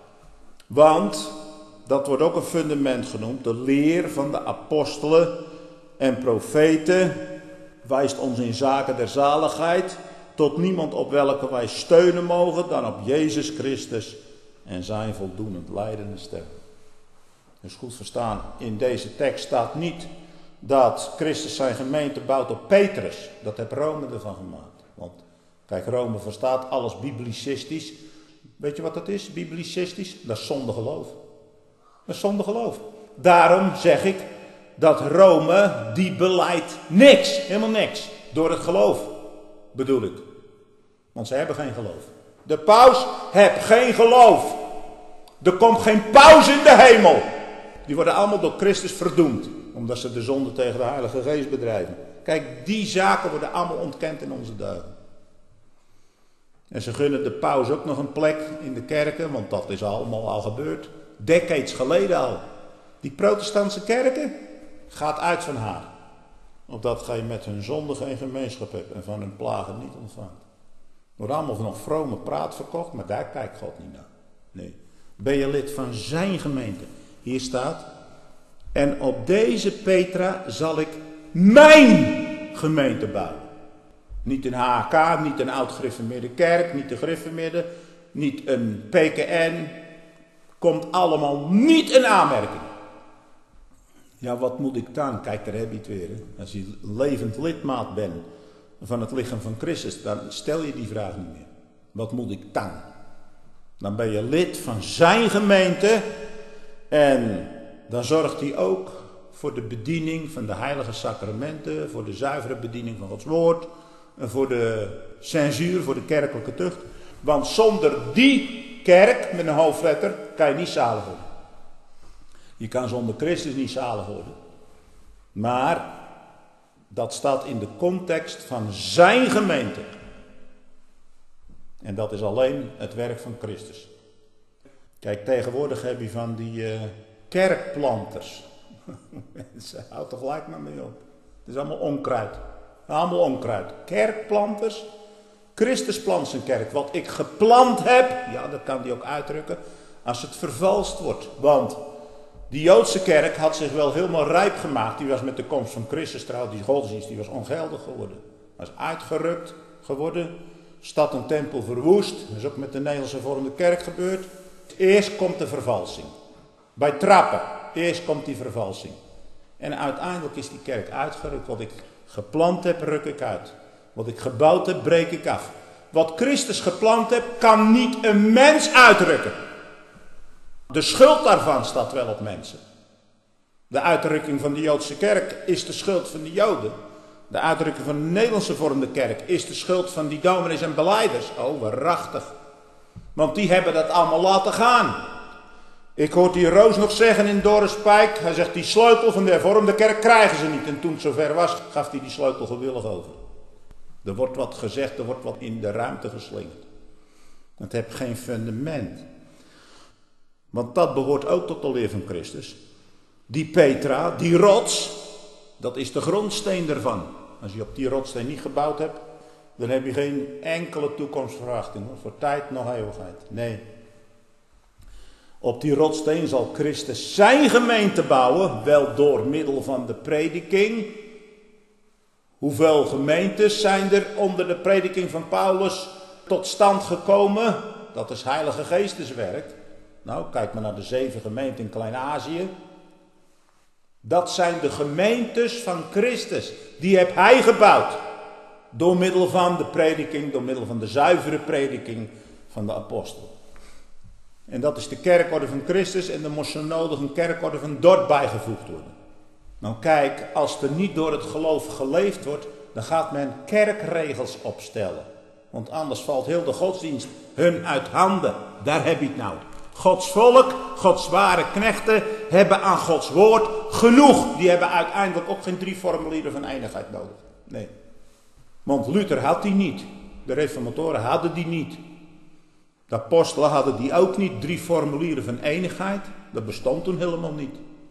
Want dat wordt ook een fundament genoemd. De leer van de apostelen en profeten wijst ons in zaken der zaligheid tot niemand op welke wij steunen mogen dan op Jezus Christus en zijn voldoenend lijdende sterven. Dus goed verstaan, in deze tekst staat niet dat Christus zijn gemeente bouwt op Petrus. Dat heeft Rome ervan gemaakt. Want kijk, Rome verstaat alles biblicistisch. Weet je wat dat is, biblicistisch? Dat is zonder geloof. Dat is zonder geloof. Daarom zeg ik dat Rome, die beleidt niks, helemaal niks. Door het geloof, bedoel ik. Want ze hebben geen geloof. De paus heeft geen geloof. Er komt geen paus in de hemel. Die worden allemaal door Christus verdoemd. Omdat ze de zonde tegen de Heilige Geest bedrijven. Kijk, die zaken worden allemaal ontkend in onze dagen. En ze gunnen de paus ook nog een plek in de kerken. Want dat is allemaal al gebeurd. Decades geleden al. Die protestantse kerken gaat uit van haar. Opdat gij met hun zonde geen gemeenschap hebt. En van hun plagen niet ontvangt. Er wordt allemaal nog vrome praat verkocht. Maar daar kijkt God niet naar. Nee. Ben je lid van zijn gemeente? Hier staat. En op deze Petra zal ik mijn gemeente bouwen. Niet een HK, niet een oud-gereformeerde kerk, niet een gereformeerde, niet een PKN. Komt allemaal niet in aanmerking. Ja, wat moet ik dan? Kijk, daar heb je het weer. Hè? Als je levend lidmaat bent van het lichaam van Christus, dan stel je die vraag niet meer. Wat moet ik dan? Dan ben je lid van zijn gemeente en dan zorgt hij ook voor de bediening van de heilige sacramenten, voor de zuivere bediening van Gods woord, en voor de censuur, voor de kerkelijke tucht. Want zonder die kerk, met een hoofdletter, kan je niet zalig worden. Je kan zonder Christus niet zalig worden. Maar dat staat in de context van zijn gemeente. En dat is alleen het werk van Christus. Kijk, tegenwoordig heb je van die kerkplanters. Mensen, houd toch gelijk maar mee op. Het is allemaal onkruid. Allemaal onkruid. Kerkplanters. Christus plant zijn kerk. Wat ik geplant heb, ja, dat kan hij ook uitdrukken, als het vervalst wordt. Want die Joodse kerk had zich wel helemaal rijp gemaakt. Die was met de komst van Christus trouwens, die godsdienst, die was ongeldig geworden. Was uitgerukt geworden. Stad en tempel verwoest. Dat is ook met de Nederlandse vormde kerk gebeurd. Eerst komt de vervalsing. Bij trappen. Eerst komt die vervalsing. En uiteindelijk is die kerk uitgerukt. Wat ik geplant heb, ruk ik uit. Wat ik gebouwd heb, breek ik af. Wat Christus geplant heeft, kan niet een mens uitrukken. De schuld daarvan staat wel op mensen. De uitrukking van de Joodse kerk is de schuld van de Joden. De uitdrukking van de Nederlandse vormde kerk is de schuld van die dominees en belijders. Oh, waarachtig. Want die hebben dat allemaal laten gaan. Ik hoorde die Roos nog zeggen in Dorrespijk. Hij zegt, die sleutel van de hervormde kerk krijgen ze niet. En toen het zover was, gaf hij die sleutel gewillig over. Er wordt wat gezegd, er wordt wat in de ruimte geslingerd. Het heeft geen fundament. Want dat behoort ook tot de leer van Christus. Die Petra, die rots, dat is de grondsteen ervan. Als je op die rotsteen niet gebouwd hebt, dan heb je geen enkele toekomstverwachting. Voor tijd nog eeuwigheid. Nee. Op die rotsteen zal Christus zijn gemeente bouwen, wel door middel van de prediking. Hoeveel gemeentes zijn er onder de prediking van Paulus tot stand gekomen? Dat is Heilige Geesteswerk. Nou, kijk maar naar de 7 gemeenten in Klein-Azië. Dat zijn de gemeentes van Christus. Die heeft hij gebouwd. Door middel van de prediking, door middel van de zuivere prediking van de apostel. En dat is de kerkorde van Christus en er moest zo nodig een kerkorde van Dort bijgevoegd worden. Nou kijk, als er niet door het geloof geleefd wordt, dan gaat men kerkregels opstellen. Want anders valt heel de godsdienst hun uit handen. Daar heb je het nou. Gods volk, Gods ware knechten hebben aan Gods woord genoeg. Die hebben uiteindelijk ook geen 3 formulieren van eenigheid nodig. Nee. Want Luther had die niet. De reformatoren hadden die niet. De apostelen hadden die ook niet. 3 formulieren van eenigheid. Dat bestond toen helemaal niet.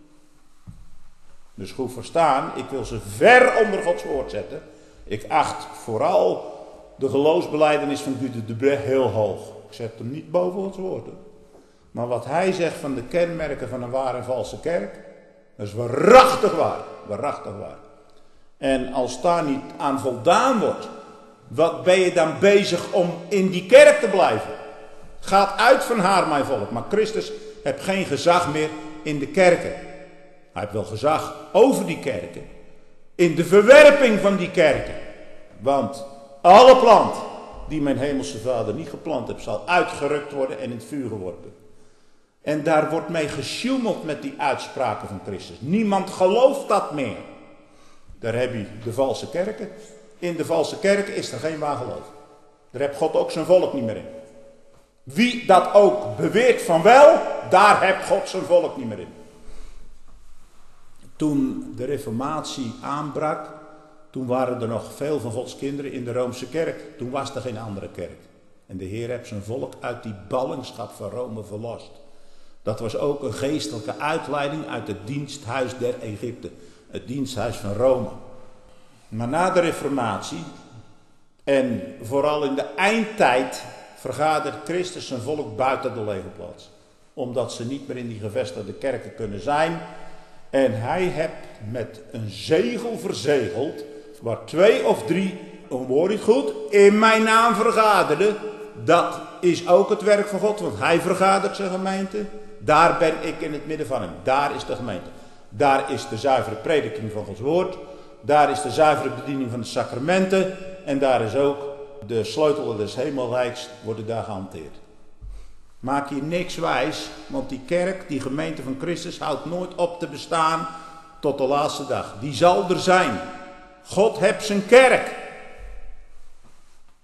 Dus goed verstaan, ik wil ze ver onder Gods woord zetten. Ik acht vooral de geloofsbelijdenis van Gude de Brès heel hoog. Ik zet hem niet boven Gods woord. Hoor. Maar wat hij zegt van de kenmerken van een ware en valse kerk, dat is waarachtig waar. Waarachtig waar. En als daar niet aan voldaan wordt, wat ben je dan bezig om in die kerk te blijven? Gaat uit van haar, mijn volk. Maar Christus heeft geen gezag meer in de kerken. Hij heeft wel gezag over die kerken. In de verwerping van die kerken. Want alle plant die mijn hemelse vader niet geplant heeft, zal uitgerukt worden en in het vuur geworpen. En daar wordt mee gesjoemeld met die uitspraken van Christus. Niemand gelooft dat meer. Daar heb je de valse kerken. In de valse kerken is er geen waar geloof. Daar heeft God ook zijn volk niet meer in. Wie dat ook beweert van wel, daar heeft God zijn volk niet meer in. Toen de reformatie aanbrak, toen waren er nog veel van Gods kinderen in de Roomse kerk. Toen was er geen andere kerk. En de Heer heeft zijn volk uit die ballingschap van Rome verlost. Dat was ook een geestelijke uitleiding uit het diensthuis der Egypte. Het diensthuis van Rome. Maar na de reformatie, en vooral in de eindtijd, vergadert Christus zijn volk buiten de legerplaats. Omdat ze niet meer in die gevestigde kerken kunnen zijn. En hij heeft met een zegel verzegeld, waar 2 of 3, hoor je het goed, in mijn naam vergaderden. Dat is ook het werk van God, want hij vergadert zijn gemeente. Daar ben ik in het midden van hem. Daar is de gemeente. Daar is de zuivere prediking van Gods woord. Daar is de zuivere bediening van de sacramenten. En daar is ook de sleutel des hemelrijks, worden daar gehanteerd. Maak je niks wijs, want die kerk, die gemeente van Christus, houdt nooit op te bestaan tot de laatste dag. Die zal er zijn. God heeft zijn kerk.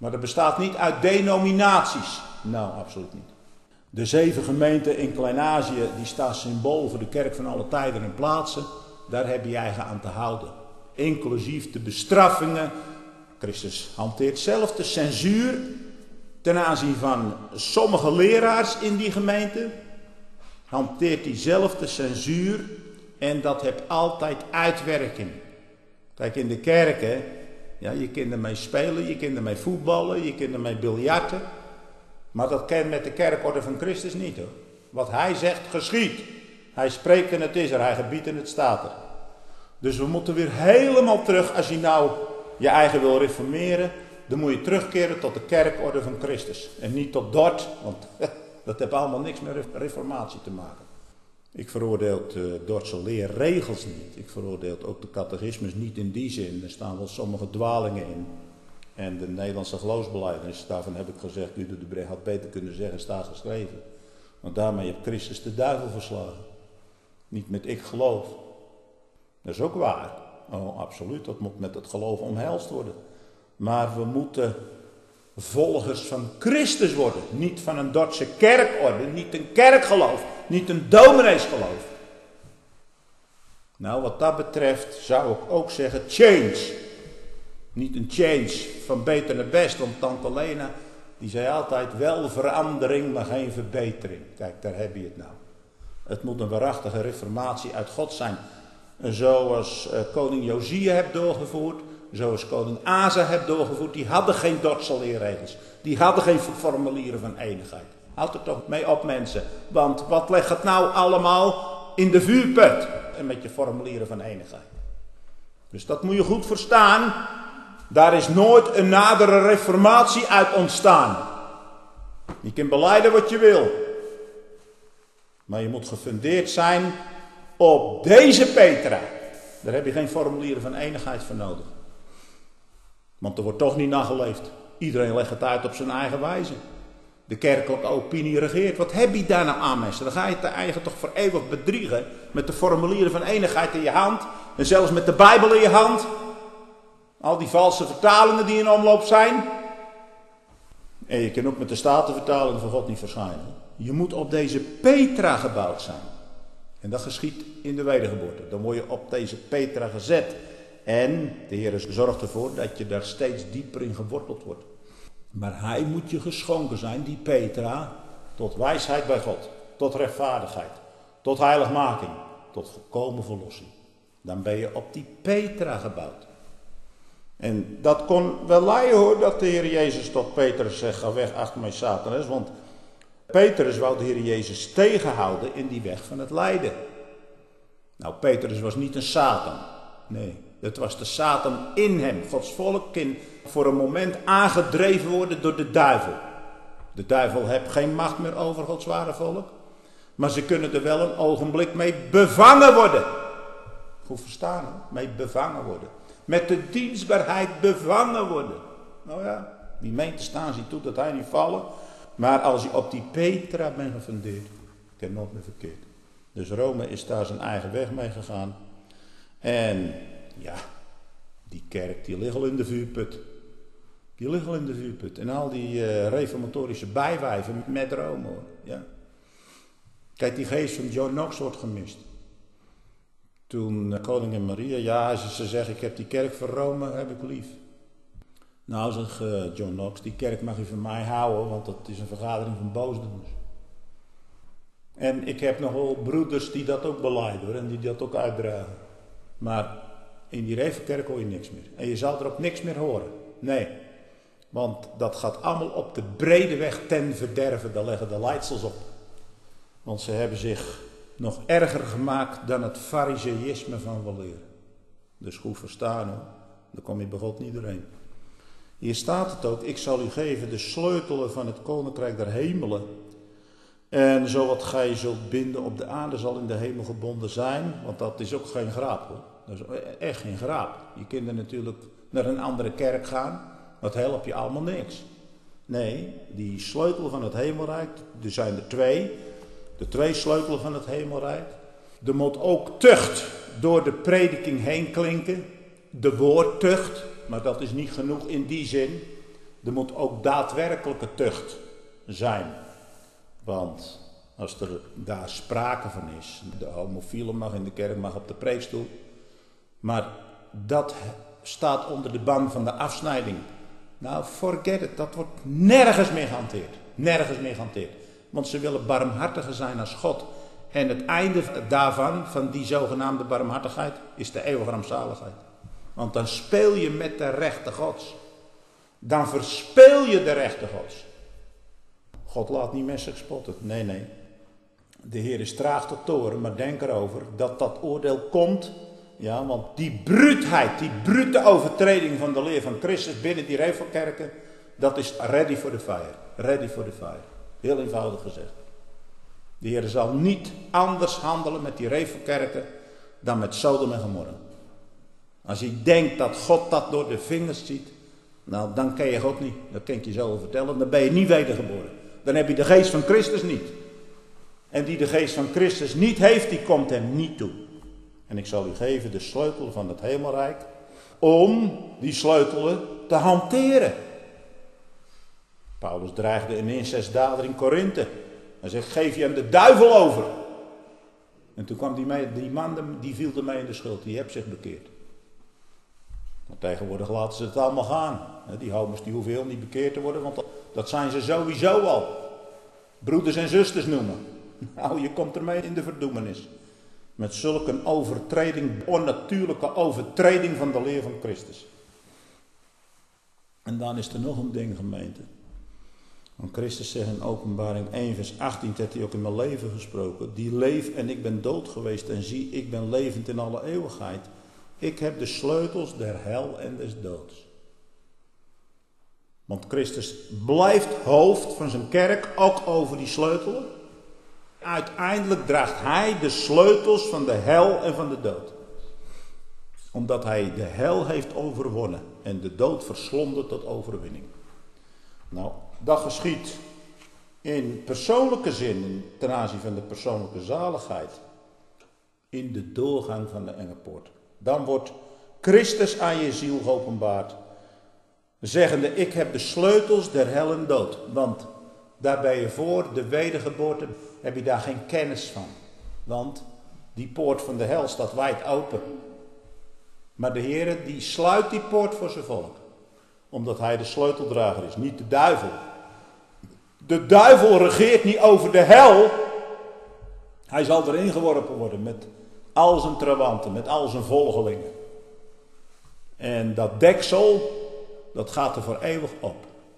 Maar dat bestaat niet uit denominaties. Nou, absoluut niet. De 7 gemeenten in Klein-Azië, die staan symbool voor de kerk van alle tijden en plaatsen. Daar heb je eigen aan te houden. Inclusief de bestraffingen. Christus hanteert zelf de censuur ten aanzien van sommige leraars in die gemeente. Hanteert hij zelf de censuur en dat heeft altijd uitwerking. Kijk, in de kerken, ja, je kunt ermee spelen, je kunt ermee voetballen, je kunt ermee biljarten. Maar dat kan met de kerkorde van Christus niet, hoor. Wat hij zegt, geschiedt. Hij spreekt en het is er, hij gebiedt en het staat er. Dus we moeten weer helemaal terug, als je nou je eigen wil reformeren, dan moet je terugkeren tot de kerkorde van Christus. En niet tot Dort, want dat heeft allemaal niks met reformatie te maken. Ik veroordeel de Dordtse leerregels niet. Ik veroordeel ook de catechismus niet in die zin. Er staan wel sommige dwalingen in. En de Nederlandse geloofsbelijdenis, daarvan heb ik gezegd, Guido de Brecht had beter kunnen zeggen, staat geschreven. Want daarmee heeft Christus de duivel verslagen. Niet met ik geloof. Dat is ook waar. Oh, absoluut, dat moet met het geloof omhelst worden. Maar we moeten volgers van Christus worden. Niet van een Dordtse kerkorde, niet een kerkgeloof, niet een domineesgeloof. Nou, wat dat betreft zou ik ook zeggen change. Niet een change van beter naar best, want tante Lena die zei altijd wel verandering, maar geen verbetering. Kijk, daar heb je het nou. Het moet een waarachtige reformatie uit God zijn. Zoals koning Josia heeft doorgevoerd, zoals koning Asa heeft doorgevoerd, die hadden geen Dordtse leerregels. Die hadden geen formulieren van enigheid. Houd er toch mee op, mensen. Want wat legt het nou allemaal in de vuurput? En met je formulieren van enigheid. Dus dat moet je goed verstaan. Daar is nooit een nadere reformatie uit ontstaan. Je kunt belijden wat je wil. Maar je moet gefundeerd zijn op deze Petra. Daar heb je geen formulieren van enigheid voor nodig. Want er wordt toch niet naar geleefd. Iedereen legt het uit op zijn eigen wijze. De kerkelijke opinie regeert. Wat heb je daar nou aan, mensen? Dan ga je het eigen toch voor eeuwig bedriegen. Met de formulieren van enigheid in je hand. En zelfs met de Bijbel in je hand. Al die valse vertalingen die in omloop zijn. En je kunt ook met de Statenvertaling van God niet verschijnen. Je moet op deze Petra gebouwd zijn. En dat geschiet in de wedergeboorte. Dan word je op deze Petra gezet. En de Heer zorgt ervoor dat je daar steeds dieper in geworteld wordt. Maar hij moet je geschonken zijn, die Petra, tot wijsheid bij God. Tot rechtvaardigheid. Tot heiligmaking. Tot volkomen verlossing. Dan ben je op die Petra gebouwd. En dat kon wel leiden, hoor, dat de Heer Jezus tot Petrus zegt, ga weg achter mij Satanas. Want Petrus wou de Heer Jezus tegenhouden in die weg van het lijden. Nou, Petrus was niet een Satan. Nee, het was de Satan in hem. Gods volk kan voor een moment aangedreven worden door de duivel. De duivel heeft geen macht meer over Gods ware volk. Maar ze kunnen er wel een ogenblik mee bevangen worden. Goed verstaan, hè? Mee bevangen worden. Met de dienstbaarheid bevangen worden. Nou ja, die meent te staan, ziet toe dat hij niet vallen. Maar als je op die Petra bent gefundeerd, kan nooit meer verkeerd. Dus Rome is daar zijn eigen weg mee gegaan. En ja, die kerk die ligt al in de vuurput. Die ligt al in de vuurput. En al die reformatorische bijwijven met Rome, hoor. Ja. Kijk, die geest van John Knox wordt gemist. Toen koningin Maria, ja, ze zegt, ik heb die kerk van Rome, heb ik lief. Nou, zegt John Knox, die kerk mag u van mij houden, want dat is een vergadering van boosdoeners. En ik heb nogal broeders die dat ook belijden, hoor, en die dat ook uitdragen. Maar in die Revenkerk hoor je niks meer. En je zal er ook niks meer horen. Nee, want dat gaat allemaal op de brede weg ten verderven, daar leggen de leidsels op. Want ze hebben zich nog erger gemaakt dan het fariseïsme van weleer. Dus goed verstaan, hoor. Dan kom je bij God niet doorheen. Hier staat het ook, ik zal u geven de sleutelen van het koninkrijk der hemelen. En zo wat gij zult binden op de aarde zal in de hemel gebonden zijn. Want dat is ook geen grap, hoor. Dat is echt geen grap. Je kunt er natuurlijk naar een andere kerk gaan. Dat helpt je allemaal niks. Nee, die sleutel van het hemelrijk, er zijn er 2. De 2 sleutelen van het hemelrijk. Er moet ook tucht door de prediking heen klinken. De woordtucht. Maar dat is niet genoeg in die zin. Er moet ook daadwerkelijke tucht zijn. Want als er daar sprake van is, de homofiele mag in de kerk, mag op de preekstoel. Maar dat staat onder de ban van de afsnijding. Nou, forget it, dat wordt nergens meer gehanteerd. Nergens meer gehanteerd. Want ze willen barmhartiger zijn als God. En het einde daarvan, van die zogenaamde barmhartigheid, is de eeuwige rampzaligheid. Want dan speel je met de rechten Gods. Dan verspeel je de rechten Gods. God laat niet met zich spotten. Nee. De Heer is traag tot toren, maar denk erover dat dat oordeel komt. Ja, want die bruutheid, die brute overtreding van de leer van Christus binnen die Revelkerken, dat is ready for the fire. Ready for the fire. Heel eenvoudig gezegd. De Heer zal niet anders handelen met die Revelkerken dan met Sodom en Gomorra. Als je denkt dat God dat door de vingers ziet, nou dan ken je God niet. Dat kan ik je zo vertellen. Dan ben je niet wedergeboren. Dan heb je de geest van Christus niet. En die de geest van Christus niet heeft, die komt hem niet toe. En ik zal u geven de sleutel van het hemelrijk om die sleutelen te hanteren. Paulus dreigde in 1:6 dader in Korinthe. Hij zegt, geef je aan de duivel over. En toen kwam die man, die viel ermee in de schuld. Die heeft zich bekeerd. Maar tegenwoordig laten ze het allemaal gaan. Die homo's die hoeven heel niet bekeerd te worden, want dat zijn ze sowieso al. Broeders en zusters noemen. Nou, je komt ermee in de verdoemenis. Met zulke overtreding, onnatuurlijke overtreding van de leer van Christus. En dan is er nog een ding, gemeente. Want Christus zegt in Openbaring 1:18, dat heeft hij ook in mijn leven gesproken. Die leef en ik ben dood geweest en zie, ik ben levend in alle eeuwigheid. Ik heb de sleutels der hel en des doods. Want Christus blijft hoofd van zijn kerk, ook over die sleutelen. Uiteindelijk draagt hij de sleutels van de hel en van de dood. Omdat hij de hel heeft overwonnen en de dood verslonden tot overwinning. Nou, dat geschiet in persoonlijke zin ten aanzien van de persoonlijke zaligheid. In de doorgang van de enge poort. Dan wordt Christus aan je ziel geopenbaard. Zeggende, ik heb de sleutels der hel en dood. Want daar ben je voor de wedergeboorte, heb je daar geen kennis van. Want die poort van de hel staat wijd open. Maar de Heer die sluit die poort voor zijn volk. Omdat hij de sleuteldrager is, niet de duivel. De duivel regeert niet over de hel. Hij zal erin geworpen worden met al zijn trawanten, met al zijn volgelingen. En dat deksel, dat gaat er voor eeuwig op.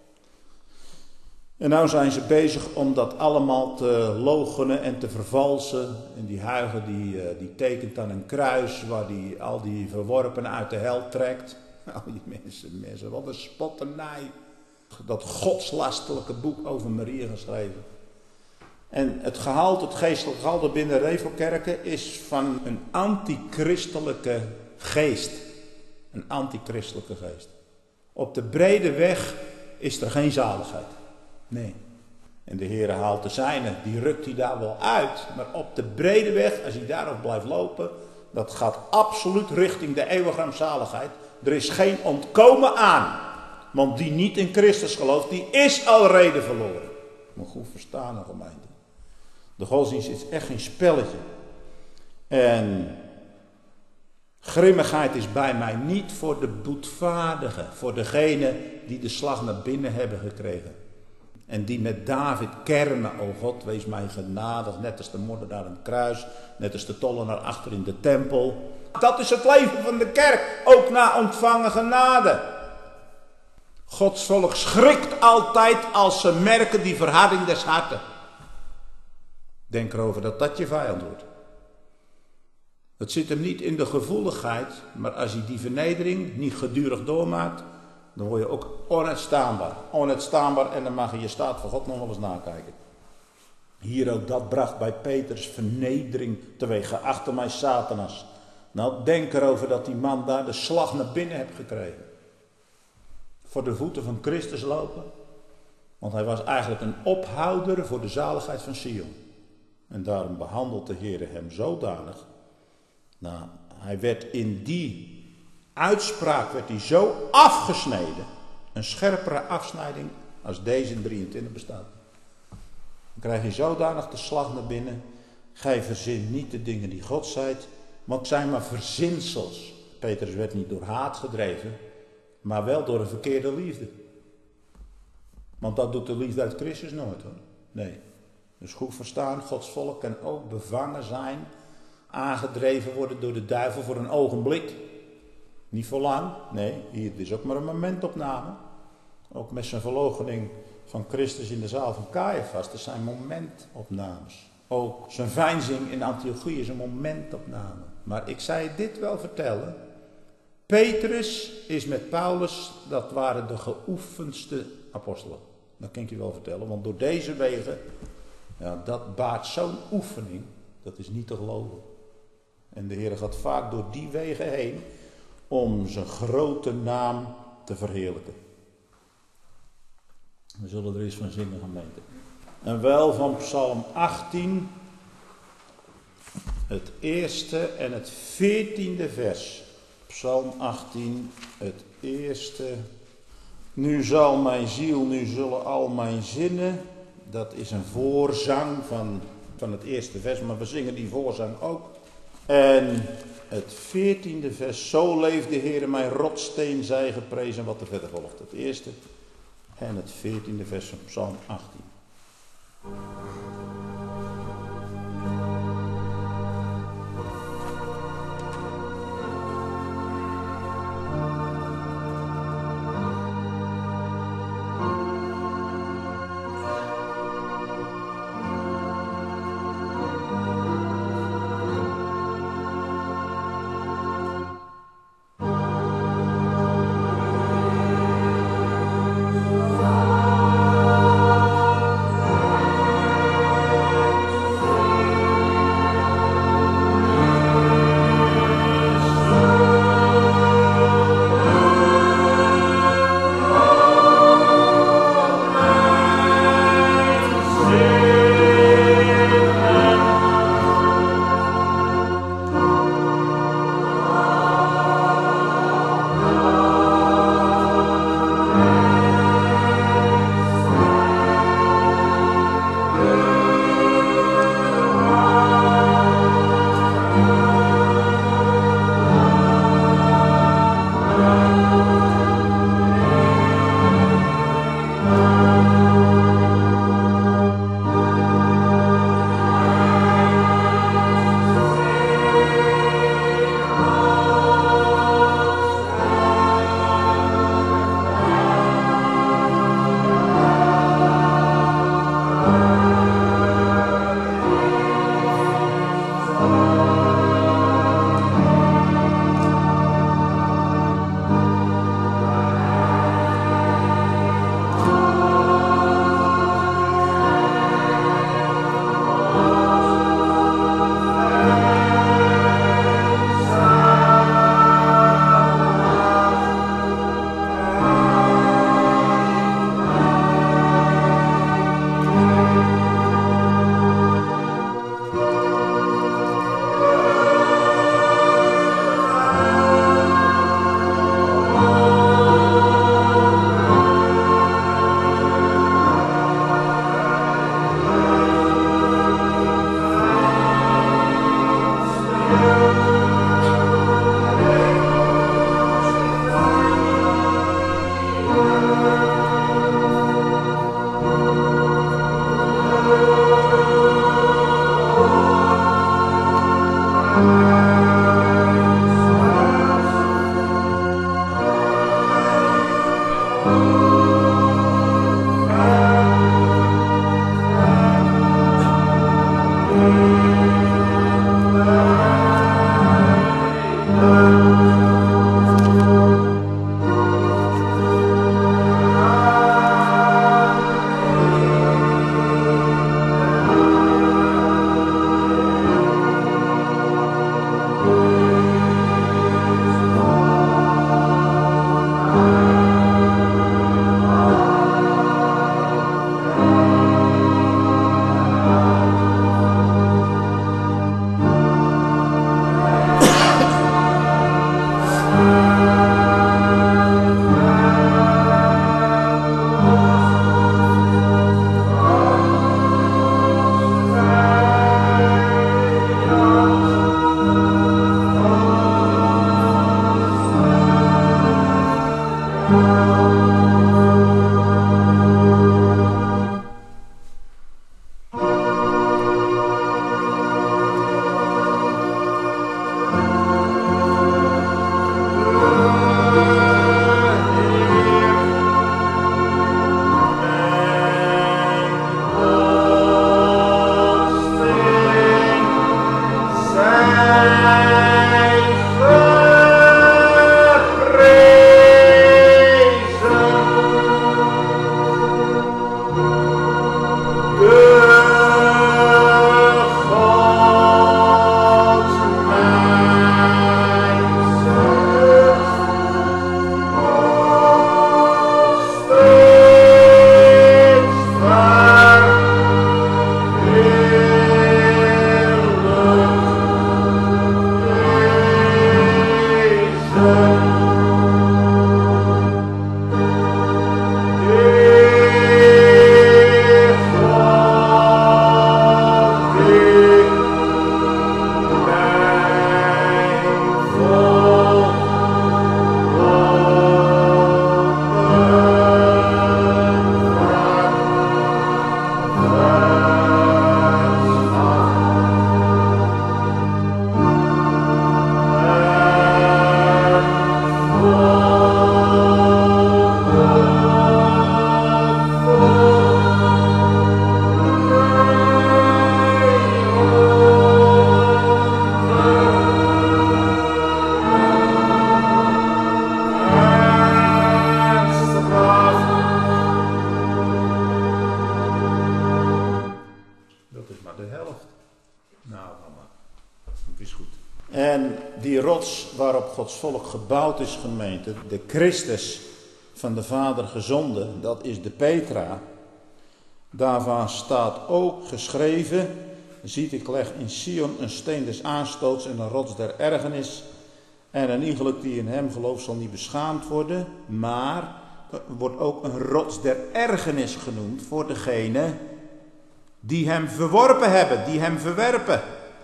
En nou zijn ze bezig om dat allemaal te loochenen en te vervalsen. En die Huigen die tekent dan een kruis waar die al die verworpenen uit de hel trekt. Nou, die mensen, wat een spotternij. Dat godslastelijke boek over Maria geschreven. En het geestelijke gehalte binnen Revelkerken is van een antichristelijke geest. Een antichristelijke geest. Op de brede weg is er geen zaligheid. Nee. En de Heer haalt de zijne, die rukt hij daar wel uit. Maar op de brede weg, als hij daarop blijft lopen, dat gaat absoluut richting de eeuwige rampzaligheid. Er is geen ontkomen aan. Want die niet in Christus gelooft, die is al reden verloren. Moet goed verstaan, gemeente. De godsdienst is echt geen spelletje. En grimmigheid is bij mij niet voor de boetvaardigen. Voor degenen die de slag naar binnen hebben gekregen. En die met David kermen, o God, wees mij genadig. Net als de moordenaar aan het kruis. Net als de tollenaar achter in de tempel. Dat is het leven van de kerk. Ook na ontvangen genade. Gods volk schrikt altijd als ze merken die verharding des harten. Denk erover dat dat je vijand wordt. Het zit hem niet in de gevoeligheid, maar als je die vernedering niet gedurig doormaakt, dan word je ook onuitstaanbaar. Onuitstaanbaar en dan mag je je staat voor God nog wel eens nakijken. Hier ook, dat bracht bij Petrus vernedering teweeg. Achter mij Satanas. Nou, denk erover dat die man daar de slag naar binnen heeft gekregen. Voor de voeten van Christus lopen. Want hij was eigenlijk een ophouder voor de zaligheid van Sion. En daarom behandelt de Heer hem zodanig. Nou, hij werd in die uitspraak werd hij zo afgesneden. een scherpere afsnijding als deze in 23 bestaat. Dan krijg je zodanig de slag naar binnen. Gij verzint niet de dingen die God zijt, want het zijn maar verzinsels. Petrus werd niet door haat gedreven, maar wel door een verkeerde liefde. Want dat doet de liefde uit Christus nooit hoor. Nee. Dus goed verstaan, Gods volk kan ook bevangen zijn, aangedreven worden door de duivel voor een ogenblik. Niet voor lang, nee, hier is ook maar een momentopname. Ook met zijn verloochening van Christus in de zaal van Caiaphas, dat zijn momentopnames. Ook zijn veinzing in Antiochië is een momentopname. Maar ik zei dit wel vertellen. Petrus is met Paulus, dat waren de geoefendste apostelen. Dat kan ik je wel vertellen, want door deze wegen, ja, dat baart zo'n oefening, dat is niet te geloven. En de Heer gaat vaak door die wegen heen om zijn grote naam te verheerlijken. We zullen er eens van zingen, gemeente. En wel van Psalm 18, het eerste en het 14e vers. Psalm 18, het eerste. Nu zal mijn ziel, nu zullen al mijn zinnen. Dat is een voorzang van het eerste vers, maar we zingen die voorzang ook. En het 14e vers. Zo leeft de Heer, mijn rotsteen, zij geprezen. Wat er verder volgt. Het eerste en het 14e vers van Psalm 18. En die rots waarop Gods volk gebouwd is, gemeente, de Christus van de Vader gezonden, dat is de Petra. Daarvan staat ook geschreven, ziet, ik leg in Sion een steen des aanstoots en een rots der ergernis. En een iegelijk die in hem gelooft zal niet beschaamd worden, maar er wordt ook een rots der ergernis genoemd voor degene die hem verworpen hebben, die hem verwerpen.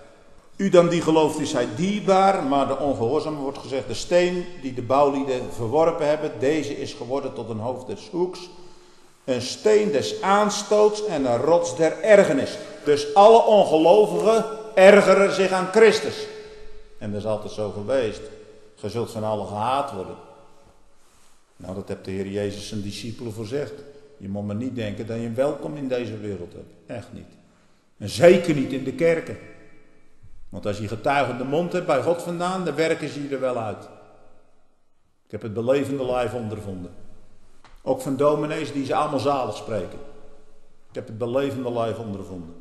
U dan die gelooft is hij dierbaar, maar de ongehoorzame wordt gezegd, de steen die de bouwlieden verworpen hebben, deze is geworden tot een hoofd des hoeks. Een steen des aanstoots en een rots der ergernis. Dus alle ongelovigen ergeren zich aan Christus. En dat is altijd zo geweest. Ge zult van allen gehaat worden. Nou, dat heeft de Heer Jezus zijn discipelen voorzegd. Je moet maar niet denken dat je een welkom in deze wereld hebt. Echt niet. En zeker niet in de kerken. Want als je getuigende mond hebt bij God vandaan, dan werken ze je er wel uit. Ik heb het belevende lijf ondervonden. Ook van dominees die ze allemaal zalig spreken. Ik heb het belevende lijf ondervonden.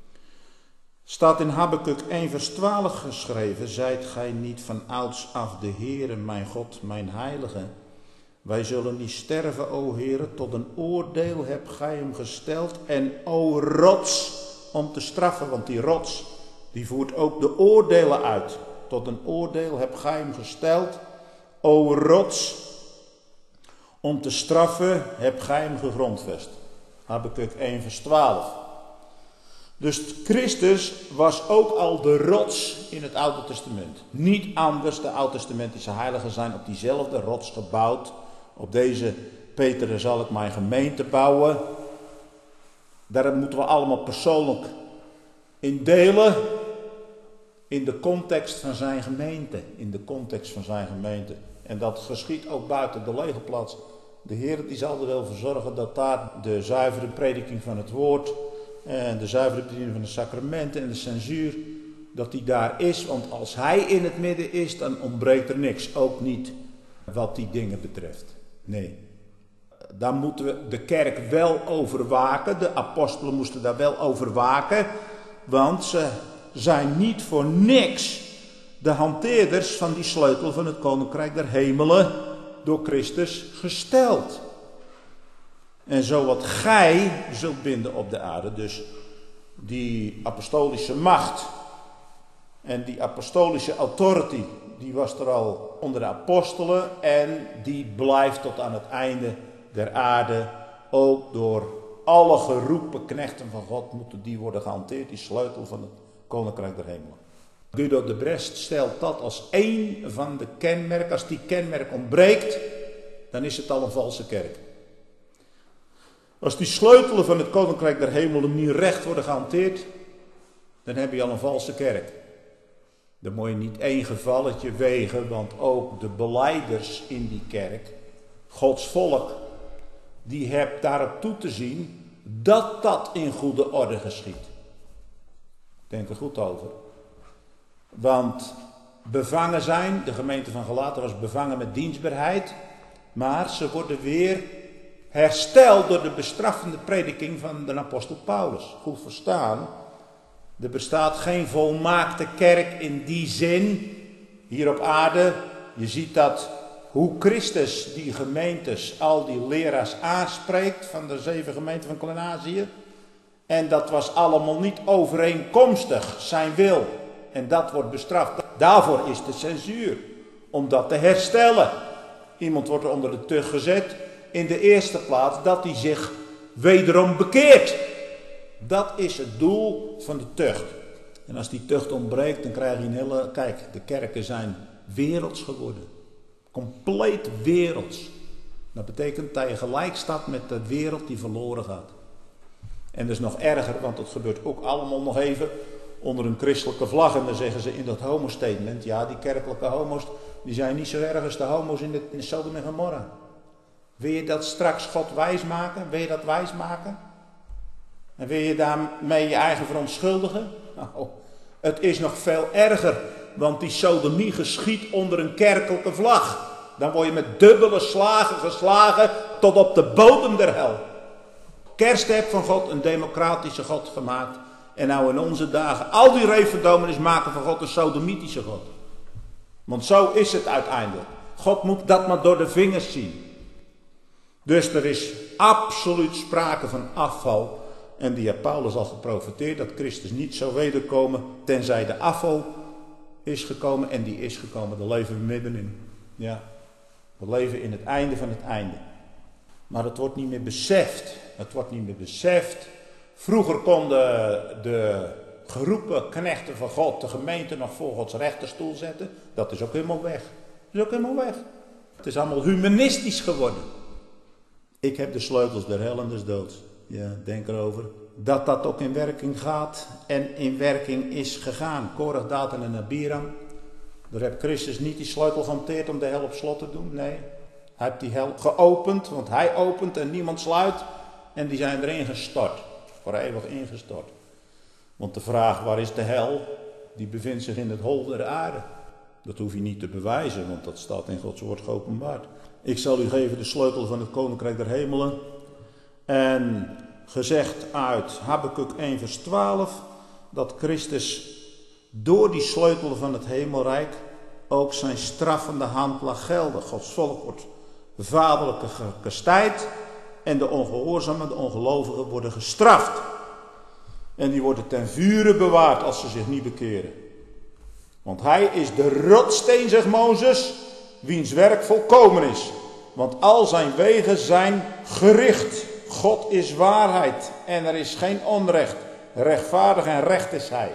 Staat in Habakuk 1 vers 12 geschreven, zijt gij niet van ouds af de Heere, mijn God, mijn heilige. Wij zullen niet sterven, o Heere, tot een oordeel hebt gij hem gesteld. En o rots, om te straffen, want die rots, die voert ook de oordelen uit. Tot een oordeel hebt gij hem gesteld. O rots, om te straffen hebt gij hem gegrondvest. Habakuk 1 vers 12. Dus Christus was ook al de rots in het Oude Testament. Niet anders, de Oud-testamentische heiligen zijn op diezelfde rots gebouwd. Op deze Peter zal ik mijn gemeente bouwen. Daar moeten we allemaal persoonlijk in delen. In de context van zijn gemeente. In de context van zijn gemeente. En dat geschiet ook buiten de lege plaats. De Heer die zal er wel voor zorgen dat daar de zuivere prediking van het woord en de zuivere bediening van de sacramenten en de censuur, dat die daar is. Want als hij in het midden is, dan ontbreekt er niks. Ook niet wat die dingen betreft. Nee. Daar moeten we de kerk wel over waken. De apostelen moesten daar wel over waken. Want ze zijn niet voor niks de hanteerders van die sleutel van het koninkrijk der hemelen door Christus gesteld. En zo wat gij zult binden op de aarde, dus die apostolische macht en die apostolische authority, die was er al onder de apostelen en die blijft tot aan het einde der aarde. Ook door alle geroepen knechten van God moeten die worden gehanteerd, die sleutel van het koninkrijk der hemelen. Guido de Brest stelt dat als één van de kenmerken. Als die kenmerk ontbreekt, dan is het al een valse kerk. Als die sleutelen van het koninkrijk der hemelen niet recht worden gehanteerd, dan heb je al een valse kerk. Dan moet je niet één gevalletje wegen, want ook de belijders in die kerk, Gods volk, die hebt daarop toe te zien dat dat in goede orde geschiet. Denk er goed over. Want bevangen zijn, de gemeente van Galaten was bevangen met dienstbaarheid, maar ze worden weer hersteld door de bestraffende prediking van de apostel Paulus. Goed verstaan, er bestaat geen volmaakte kerk in die zin hier op aarde. Je ziet dat hoe Christus die gemeentes, al die leraars aanspreekt van de 7 gemeenten van Klein-Azië. En dat was allemaal niet overeenkomstig zijn wil. En dat wordt bestraft. Daarvoor is de censuur. Om dat te herstellen. Iemand wordt er onder de tucht gezet. In de eerste plaats dat hij zich wederom bekeert. Dat is het doel van de tucht. En als die tucht ontbreekt, dan krijg je een hele... Kijk, de kerken zijn werelds geworden. Compleet werelds. Dat betekent dat je gelijk staat met de wereld die verloren gaat. En dat is nog erger, want dat gebeurt ook allemaal nog even onder een christelijke vlag. En dan zeggen ze in dat homo-statement, ja, die kerkelijke homo's, die zijn niet zo erg als de homo's in Sodom en Gomorra. Wil je dat straks God wijsmaken? Wil je dat wijsmaken? En wil je daarmee je eigen verontschuldigen? Nou, het is nog veel erger, want die sodomie geschiedt onder een kerkelijke vlag. Dan word je met dubbele slagen geslagen tot op de bodem der hel. Kerstheb van God een democratische God gemaakt. En nou in onze dagen, al die refordominees maken van God een sodomitische God. Want zo is het uiteindelijk. God moet dat maar door de vingers zien. Dus er is absoluut sprake van afval. En die heeft Paulus al geprofeteerd dat Christus niet zou wederkomen tenzij de afval is gekomen. En die is gekomen, daar leven we middenin. Ja, we leven in het einde van het einde. Maar het wordt niet meer beseft. Het wordt niet meer beseft. Vroeger konden de geroepen knechten van God de gemeente nog voor Gods rechterstoel zetten. Dat is ook helemaal weg. Dat is ook helemaal weg. Het is allemaal humanistisch geworden. Ik heb de sleutels der hel en des doods. Ja, denk erover. Dat dat ook in werking gaat en in werking is gegaan. Korach, Datan en Abiram. Daar heeft Christus niet die sleutel gehanteerd om de hel op slot te doen. Nee, hij heeft die hel geopend, want hij opent en niemand sluit. En die zijn erin gestort. Voor eeuwig ingestort. Want de vraag waar is de hel? Die bevindt zich in het hol der aarde. Dat hoef je niet te bewijzen, want dat staat in Gods woord geopenbaard. Ik zal u geven de sleutel van het koninkrijk der hemelen. En gezegd uit Habakuk 1 vers 12. Dat Christus door die sleutel van het hemelrijk ook zijn straffende hand laat gelden. Gods volk wordt vaderlijk gekastijd. En de ongehoorzamen, de ongelovigen worden gestraft. En die worden ten vure bewaard als ze zich niet bekeren. Want hij is de rotsteen, zegt Mozes, wiens werk volkomen is. Want al zijn wegen zijn gericht. God is waarheid en er is geen onrecht. Rechtvaardig en recht is hij.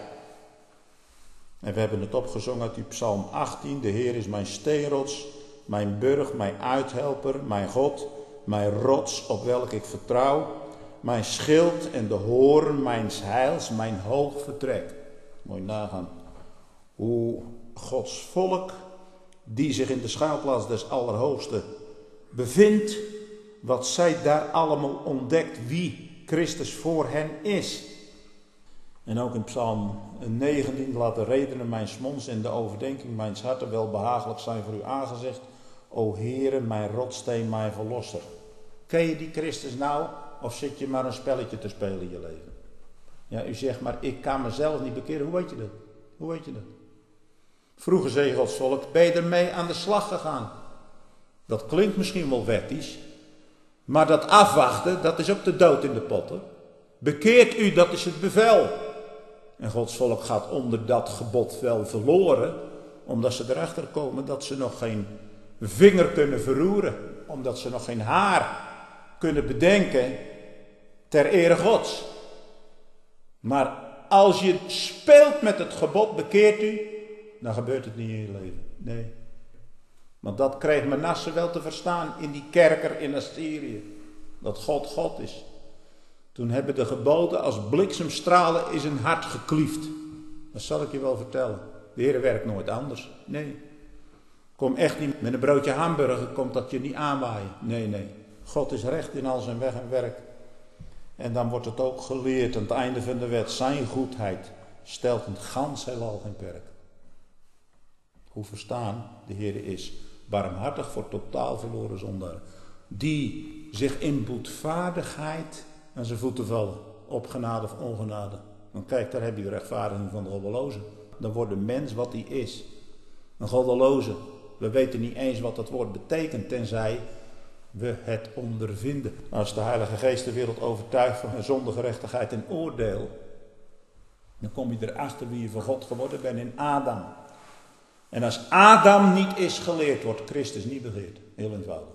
En we hebben het opgezongen uit die Psalm 18. De Heer is mijn steenrots, mijn burcht, mijn uithelper, mijn God, mijn rots op welke ik vertrouw. Mijn schild en de hoorn mijns heils, mijn hoog vertrek. Mooi nagaan hoe Gods volk, die zich in de schuilplaats des Allerhoogste bevindt, wat zij daar allemaal ontdekt, wie Christus voor hen is. En ook in Psalm 19, laat de redenen mijns monds en de overdenking mijns harten wel behagelijk zijn voor u aangezicht. O Heere, mijn rotsteen, mijn verlosser. Ken je die Christus nou? Of zit je maar een spelletje te spelen in je leven? Ja, u zegt maar, ik kan mezelf niet bekeren. Hoe weet je dat? Hoe weet je dat? Vroeger zei Gods volk, ben je ermee aan de slag gegaan? Dat klinkt misschien wel wettisch. Maar dat afwachten, dat is ook de dood in de potten. Bekeert u, dat is het bevel. En Gods volk gaat onder dat gebod wel verloren. Omdat ze erachter komen dat ze nog geen vinger kunnen verroeren. Omdat ze nog geen haar kunnen bedenken ter ere Gods. Maar als je speelt met het gebod, bekeert u, dan gebeurt het niet in je leven. Nee. Want dat kreeg Manasse wel te verstaan in die kerker in Assyrië. Dat God God is. Toen hebben de geboden als bliksemstralen in zijn hart gekliefd. Dat zal ik je wel vertellen. De Heer werkt nooit anders. Nee. Kom echt niet met een broodje hamburger, komt dat je niet aanwaaien. Nee. God is recht in al zijn weg en werk. En dan wordt het ook geleerd aan het einde van de wet. Zijn goedheid stelt een gans heelal geen perk. Hoe verstaan? De Heer is barmhartig voor totaal verloren zondaren. Die zich in boetvaardigheid aan zijn voeten vallen. Op genade of ongenade. Want kijk, daar heb je de rechtvaardiging van de goddeloze. Dan wordt de mens wat hij is. Een goddeloze. We weten niet eens wat dat woord betekent, tenzij we het ondervinden. Als de Heilige Geest de wereld overtuigt van zonde, gerechtigheid en oordeel, dan kom je erachter wie je van God geworden bent in Adam. En als Adam niet is geleerd, wordt Christus niet begeerd. Heel eenvoudig.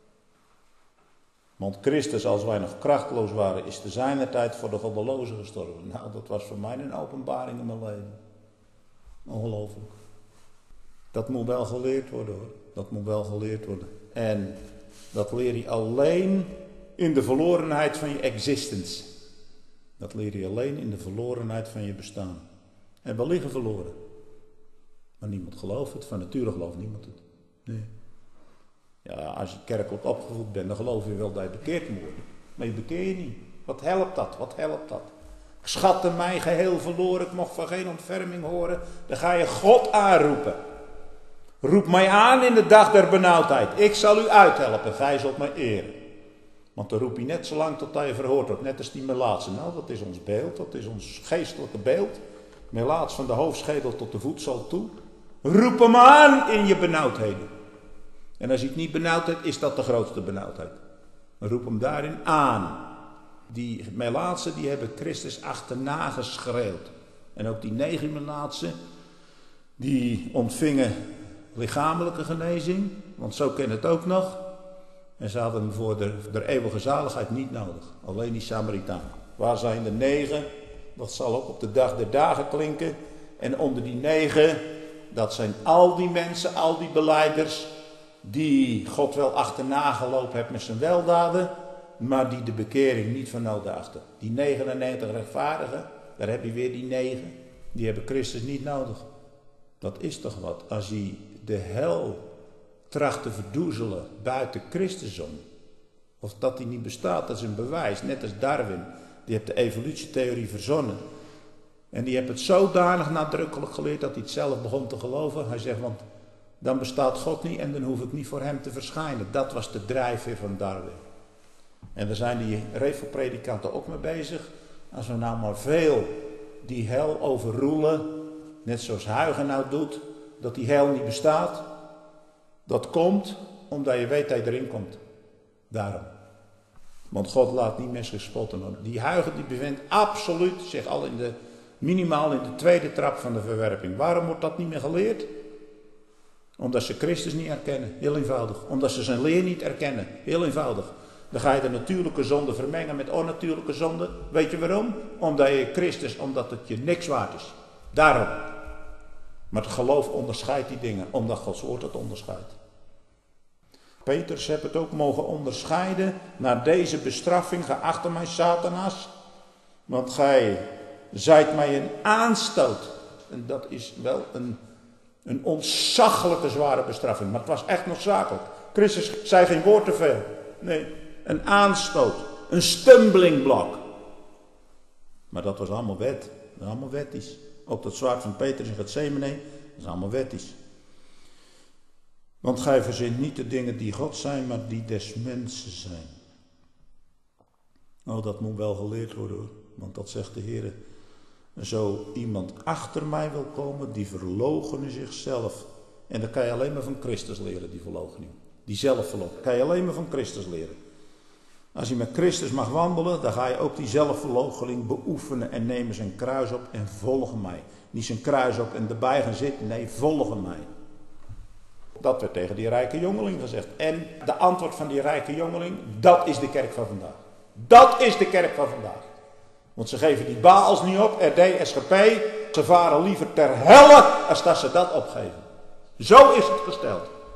Want Christus, als wij nog krachteloos waren, is te zijner tijd voor de goddelozen gestorven. Nou, dat was voor mij een openbaring in mijn leven. Ongelooflijk. Dat moet wel geleerd worden hoor. Dat moet wel geleerd worden. En dat leer je alleen in de verlorenheid van je existence. Dat leer je alleen in de verlorenheid van je bestaan. En we liggen verloren. Maar niemand gelooft het. Van nature gelooft niemand het. Nee. Ja, als je kerkelijk opgevoed bent, dan geloof je wel dat je bekeerd moet worden. Maar je bekeer je niet. Wat helpt dat? Wat helpt dat? Schatte mij geheel verloren, ik mocht van geen ontferming horen. Dan ga je God aanroepen. Roep mij aan in de dag der benauwdheid. Ik zal u uithelpen, gij zult mij eren. Want dan roep je net zo lang tot je verhoord wordt. Net als die melaatse. Nou, dat is ons beeld, dat is ons geestelijke beeld. Melaats van de hoofdschedel tot de voedsel toe. Roep hem aan in je benauwdheden. En als je het niet benauwd hebt, is dat de grootste benauwdheid. Roep hem daarin aan. Die melaatsen, die hebben Christus achterna geschreeuwd. En ook die 9 melaatsen, die ontvingen lichamelijke genezing. Want zo ken het ook nog. En ze hadden hem voor de eeuwige zaligheid niet nodig. Alleen die Samaritanen. Waar zijn de 9? Dat zal ook op de dag der dagen klinken. En onder die 9, dat zijn al die mensen, al die belijders, die God wel achterna gelopen heeft met zijn weldaden, maar die de bekering niet van nodig achten. Die 99 rechtvaardigen, daar heb je weer die 9, die hebben Christus niet nodig. Dat is toch wat, als hij de hel tracht te verdoezelen buiten Christus om. Of dat hij niet bestaat, dat is een bewijs. Net als Darwin, die heeft de evolutietheorie verzonnen. En die heeft het zodanig nadrukkelijk geleerd dat hij het zelf begon te geloven. Hij zegt, want dan bestaat God niet en dan hoef ik niet voor hem te verschijnen. Dat was de drijfveer van Darwin. En daar zijn die revelpredikanten ook mee bezig. Als we nou maar veel die hel overroelen, net zoals Huygen nou doet, dat die hel niet bestaat. Dat komt omdat je weet dat je erin komt. Daarom. Want God laat niet mensen spotten. Die Huygen die bevindt absoluut zich al minimaal in de tweede trap van de verwerping. Waarom wordt dat niet meer geleerd? Omdat ze Christus niet erkennen. Heel eenvoudig. Omdat ze zijn leer niet erkennen. Heel eenvoudig. Dan ga je de natuurlijke zonde vermengen met onnatuurlijke zonde. Weet je waarom? Omdat het je niks waard is. Daarom. Maar het geloof onderscheidt die dingen. Omdat Gods woord het onderscheidt. Petrus heeft het ook mogen onderscheiden. Naar deze bestraffing, ga achter mij, Satanas. Want gij zijt mij een aanstoot. En dat is wel een ontzaglijke zware bestraffing. Maar het was echt noodzakelijk. Christus zei geen woord te veel. Nee, een aanstoot. Een stumbling block. Maar dat was allemaal wet. Dat was allemaal wettisch. Ook dat zwaard van Petrus in Gethsemane. Dat is allemaal wettisch. Want gij verzint niet de dingen die God zijn, maar die des mensen zijn. Oh, dat moet wel geleerd worden hoor. Want dat zegt de Heer. Zo iemand achter mij wil komen, die verloochenen zichzelf. En dat kan je alleen maar van Christus leren, die verloochening. Die zelfverloochening. Dat kan je alleen maar van Christus leren. Als je met Christus mag wandelen, dan ga je ook die zelfverloochening beoefenen. En neem zijn kruis op en volg mij. Niet zijn kruis op en erbij gaan zitten. Nee, volg mij. Dat werd tegen die rijke jongeling gezegd. En de antwoord van die rijke jongeling, dat is de kerk van vandaag. Dat is de kerk van vandaag. Want ze geven die Baals niet op, RD, SGP. Ze varen liever ter helle als dat ze dat opgeven. Zo is het gesteld.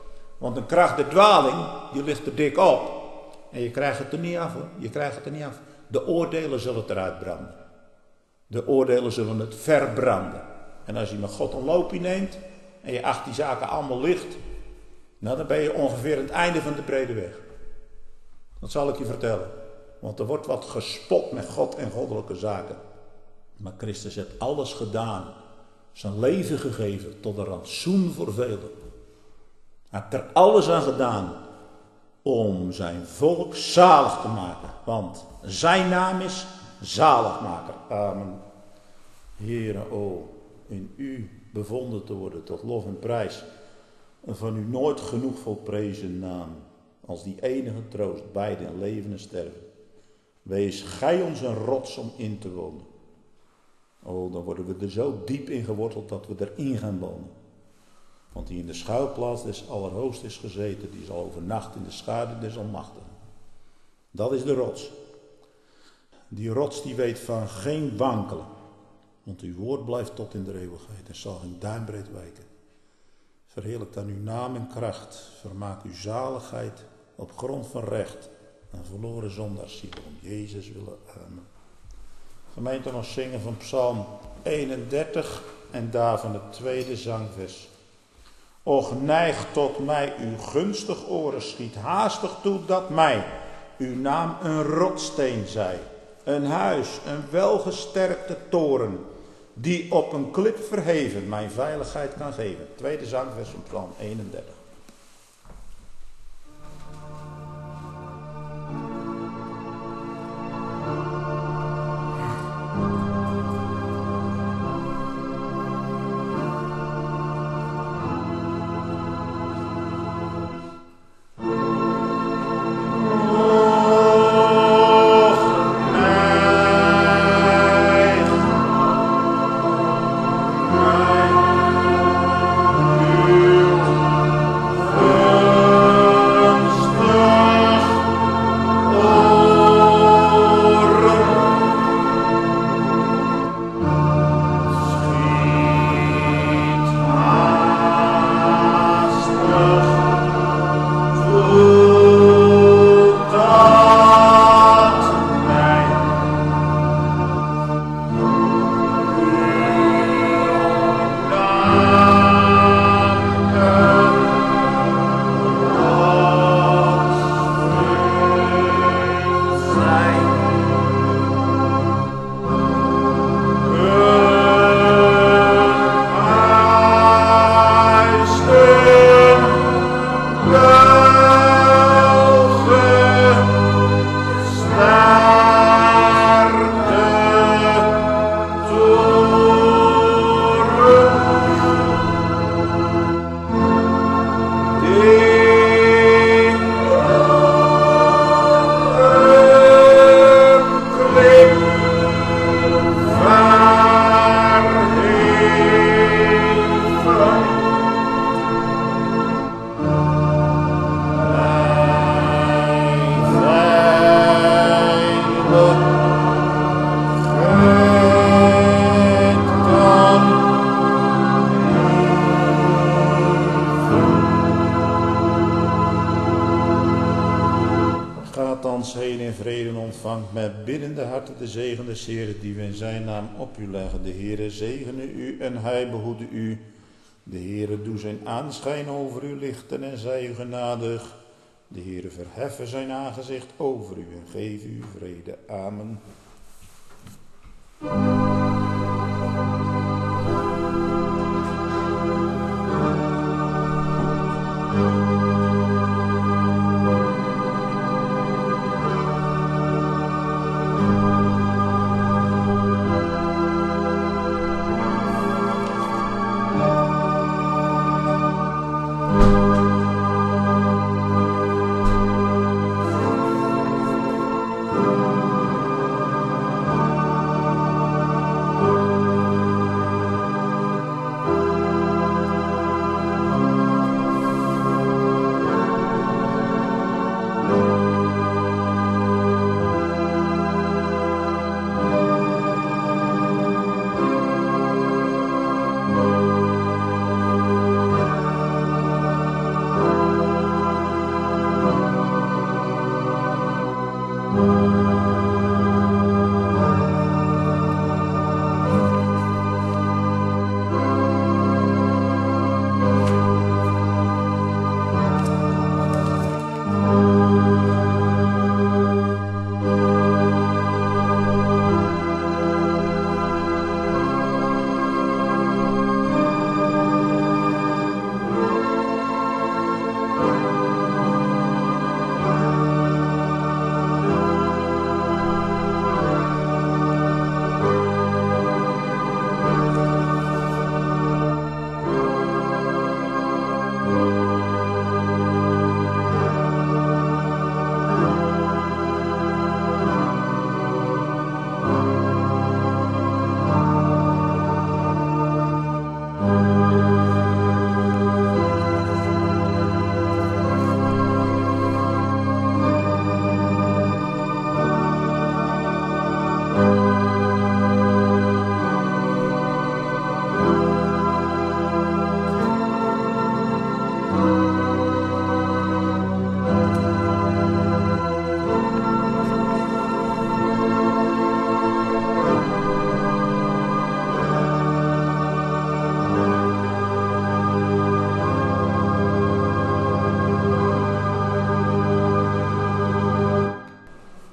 Want een kracht der dwaling, die ligt er dik op. En je krijgt het er niet af hoor, je krijgt het er niet af. De oordelen zullen het eruit branden. De oordelen zullen het verbranden. En als je met God een loopje neemt en je acht die zaken allemaal licht, nou dan ben je ongeveer aan het einde van de brede weg. Dat zal ik je vertellen. Want er wordt wat gespot met God en goddelijke zaken. Maar Christus heeft alles gedaan. Zijn leven gegeven tot een rantsoen voor velen. Hij heeft er alles aan gedaan om zijn volk zalig te maken. Want zijn naam is zaligmaker. Amen. Heere, in u bevonden te worden tot lof en prijs. Van u nooit genoeg volprezen naam. Als die enige troost, beide in leven en sterven. Wees gij ons een rots om in te wonen. Dan worden we er zo diep in geworteld dat we erin gaan wonen. Want die in de schuilplaats des Allerhoogst is gezeten, die zal overnachten in de schaduw des Almachtigen. Dat is de rots. Die rots die weet van geen wankelen. Want uw woord blijft tot in de eeuwigheid en zal geen duimbreed wijken. Verheerlijk dan uw naam en kracht. Vermaak uw zaligheid op grond van recht. En verloren zondaars zielen om Jezus willen. Amen. Gemeente, nog zingen van Psalm 31 en daarvan het tweede zangvers. Och, neig tot mij uw gunstig oren, schiet haastig toe dat mij uw naam een rotssteen zij. Een huis, een welgesterkte toren, die op een klip verheven mijn veiligheid kan geven. Tweede zangvers van Psalm 31. Met biddende harten de zegen des Heeren die we in zijn naam op u leggen. De Heere zegene u en hij behoede u. De Heere doe zijn aanschijn over u lichten en zij u genadig. De Heere verheffen zijn aangezicht over u en geef u vrede. Amen.